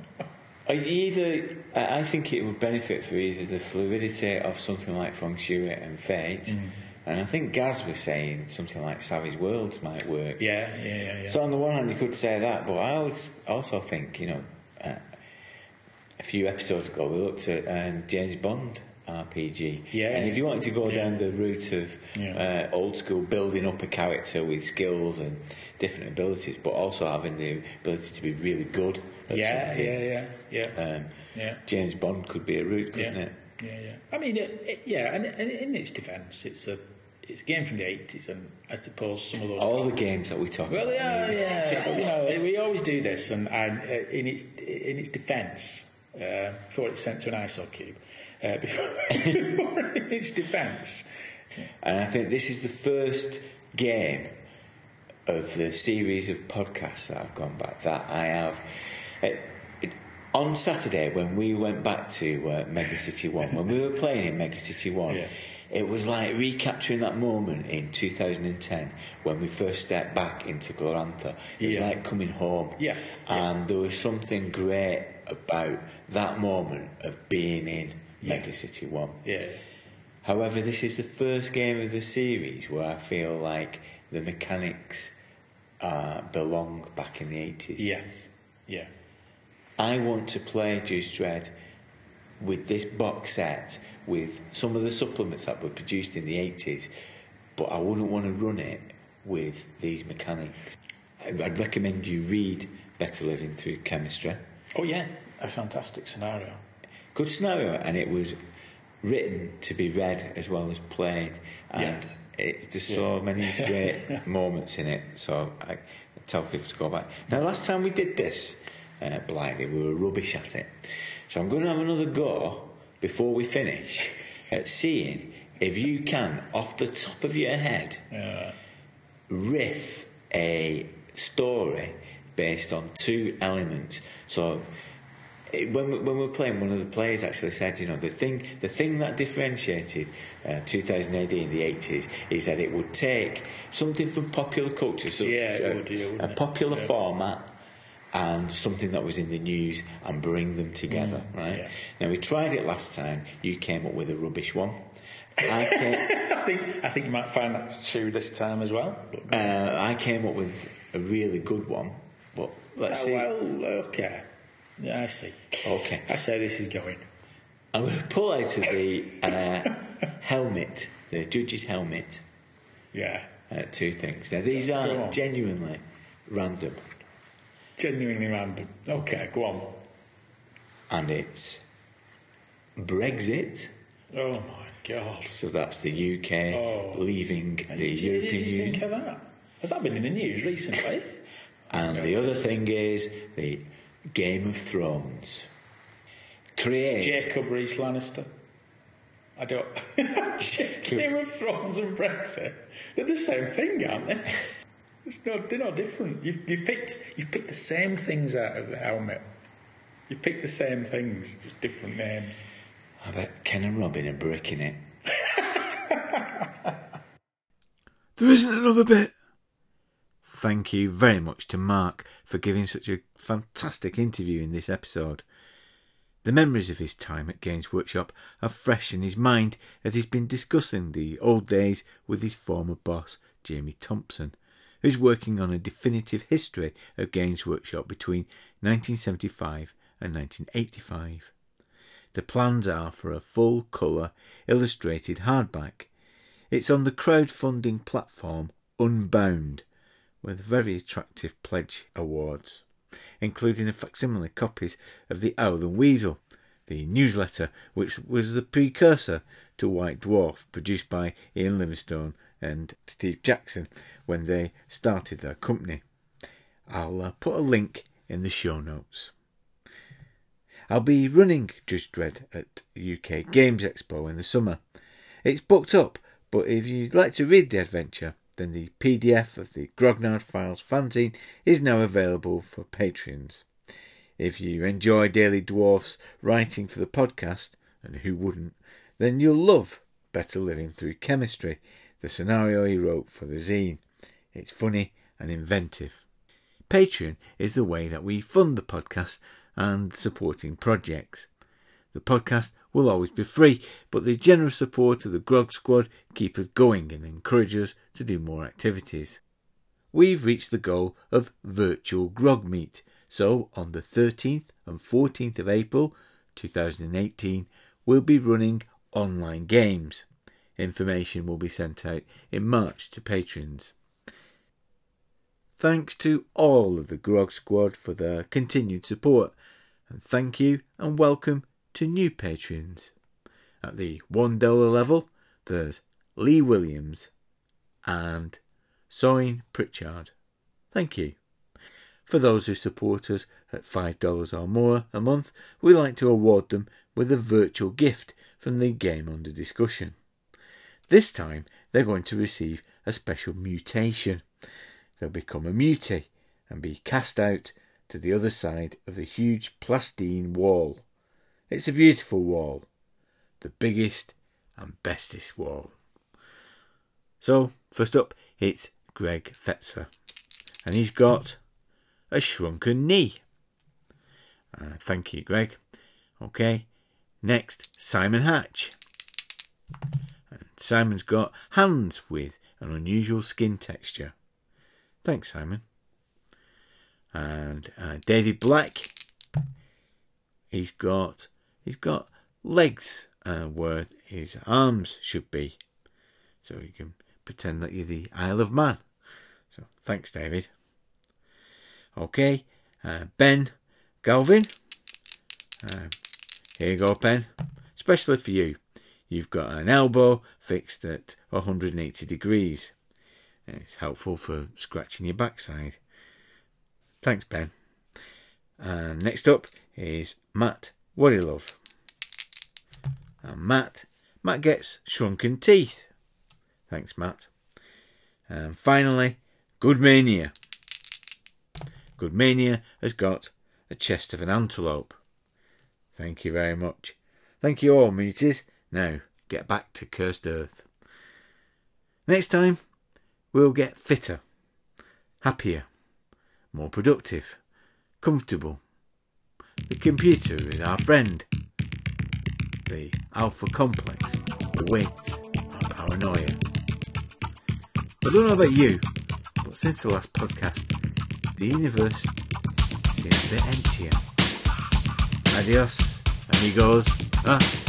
I think it would benefit for either the fluidity of something like Feng Shui and Fate, and I think Gaz was saying something like Savage Worlds might work.
Yeah.
So on the one hand you could say that, but I also think, a few episodes ago we looked at James Bond RPG.
Yeah.
And if you wanted to go down the route of old school, building up a character with skills and different abilities, but also having the ability to be really good at something.
Yeah.
James Bond could be a route, couldn't it?
Yeah. I mean, and in its defence, it's a game from the 80s, and I suppose some of those...
All the games that we talk about.
Well, yeah. We always do this, and in its defence, before it's sent to an ISO cube, before in its defence.
And I think this is the first game of the series of podcasts that I've gone back that I have... on Saturday, when we went back to Mega City 1, when we were playing in Mega City 1, it was like recapturing that moment in 2010 when we first stepped back into Glorantha. It was like coming home.
Yeah.
And there was something great about that moment of being in Mega City 1.
Yeah.
However, this is the first game of the series where I feel like the mechanics belong back in the 80s.
Yes. Yeah.
I want to play Judge Dredd with this box set, with some of the supplements that were produced in the 80s, but I wouldn't want to run it with these mechanics. I'd recommend you read Better Living Through Chemistry.
Oh, yeah. A fantastic scenario.
Good scenario, and it was written to be read as well as played, and there's so many great moments in it, so I tell people to go back. Now, last time we did this, Blighty, we were rubbish at it, so I'm going to have another go before we finish at seeing if you can, off the top of your head, riff a story based on two elements. So when we were playing, one of the players actually said, you know, the thing that differentiated 2000 AD in the 80s is that it would take something from popular culture, so a popular format and something that was in the news, and bring them together, right? Yeah. Now, we tried it last time. You came up with a rubbish one.
I think you might find that's true this time as well.
I came up with a really good one, but let's see.
Well, okay. Yeah, I see.
Okay.
I say this is going.
I'm going to pull out of the helmet, the judge's helmet.
Yeah.
Two things. Now, these are genuinely random.
Genuinely random. Okay, go on.
And it's Brexit.
Oh my God.
So that's the UK leaving the European Union.
Did you think of that? Has that been in the news recently?
And the other thing is the Game of Thrones.
Jacob Rees-Lannister. I don't... Game of Thrones and Brexit. They're the same thing, aren't they? They're not different. You've picked the same things out of the helmet. You picked the same things, just different names.
I bet Ken and Robin are bricking it.
There isn't another bit. Thank you very much to Mark for giving such a fantastic interview in this episode. The memories of his time at Games Workshop are fresh in his mind as he's been discussing the old days with his former boss, Jamie Thompson, who's working on a definitive history of Games Workshop between 1975 and 1985. The plans are for a full-colour illustrated hardback. It's on the crowdfunding platform Unbound, with very attractive pledge awards, including a facsimile copies of The Owl and Weasel, the newsletter which was the precursor to White Dwarf, produced by Ian Livingstone and Steve Jackson when they started their company. I'll put a link in the show notes. I'll be running Judge Dredd at UK Games Expo in the summer. It's booked up, but if you'd like to read the adventure, then the PDF of the Grognard Files fanzine is now available for patrons. If you enjoy Daily Dwarf's writing for the podcast, and who wouldn't, then you'll love Better Living Through Chemistry, the scenario he wrote for the zine. It's funny and inventive. Patreon is the way that we fund the podcast and supporting projects. The podcast will always be free, but the generous support of the Grog Squad keep us going and encourage us to do more activities. We've reached the goal of virtual Grog Meet, so on the 13th and 14th of April 2018 we'll be running online games. Information will be sent out in March to patrons. Thanks to all of the Grog Squad for their continued support, and thank you and welcome to new patrons. At the $1 level, there's Lee Williams and Soin Pritchard. Thank you. For those who support us at $5 or more a month, we like to award them with a virtual gift from the game under discussion. This time, they're going to receive a special mutation. They'll become a mutie and be cast out to the other side of the huge plastine wall. It's a beautiful wall, the biggest and bestest wall. So, first up, it's Greg Fetzer, and he's got a shrunken knee. Thank you, Greg. Okay, next, Simon Hatch. And Simon's got hands with an unusual skin texture. Thanks, Simon. And David Black. He's got legs where his arms should be, so you can pretend that you're the Isle of Man. So thanks, David. Okay, Ben Galvin. Here you go, Ben. Especially for you. You've got an elbow fixed at 180 degrees. It's helpful for scratching your backside. Thanks, Ben. And next up is Matt Wadilove. And Matt gets shrunken teeth. Thanks, Matt. And finally, Goodmania. Goodmania has got a chest of an antelope. Thank you very much. Thank you all, muties. Now, get back to Cursed Earth. Next time, we'll get fitter, happier, more productive, comfortable. The computer is our friend. The alpha complex awaits our paranoia. I don't know about you, but since the last podcast, the universe seems a bit emptier. Adios, amigos.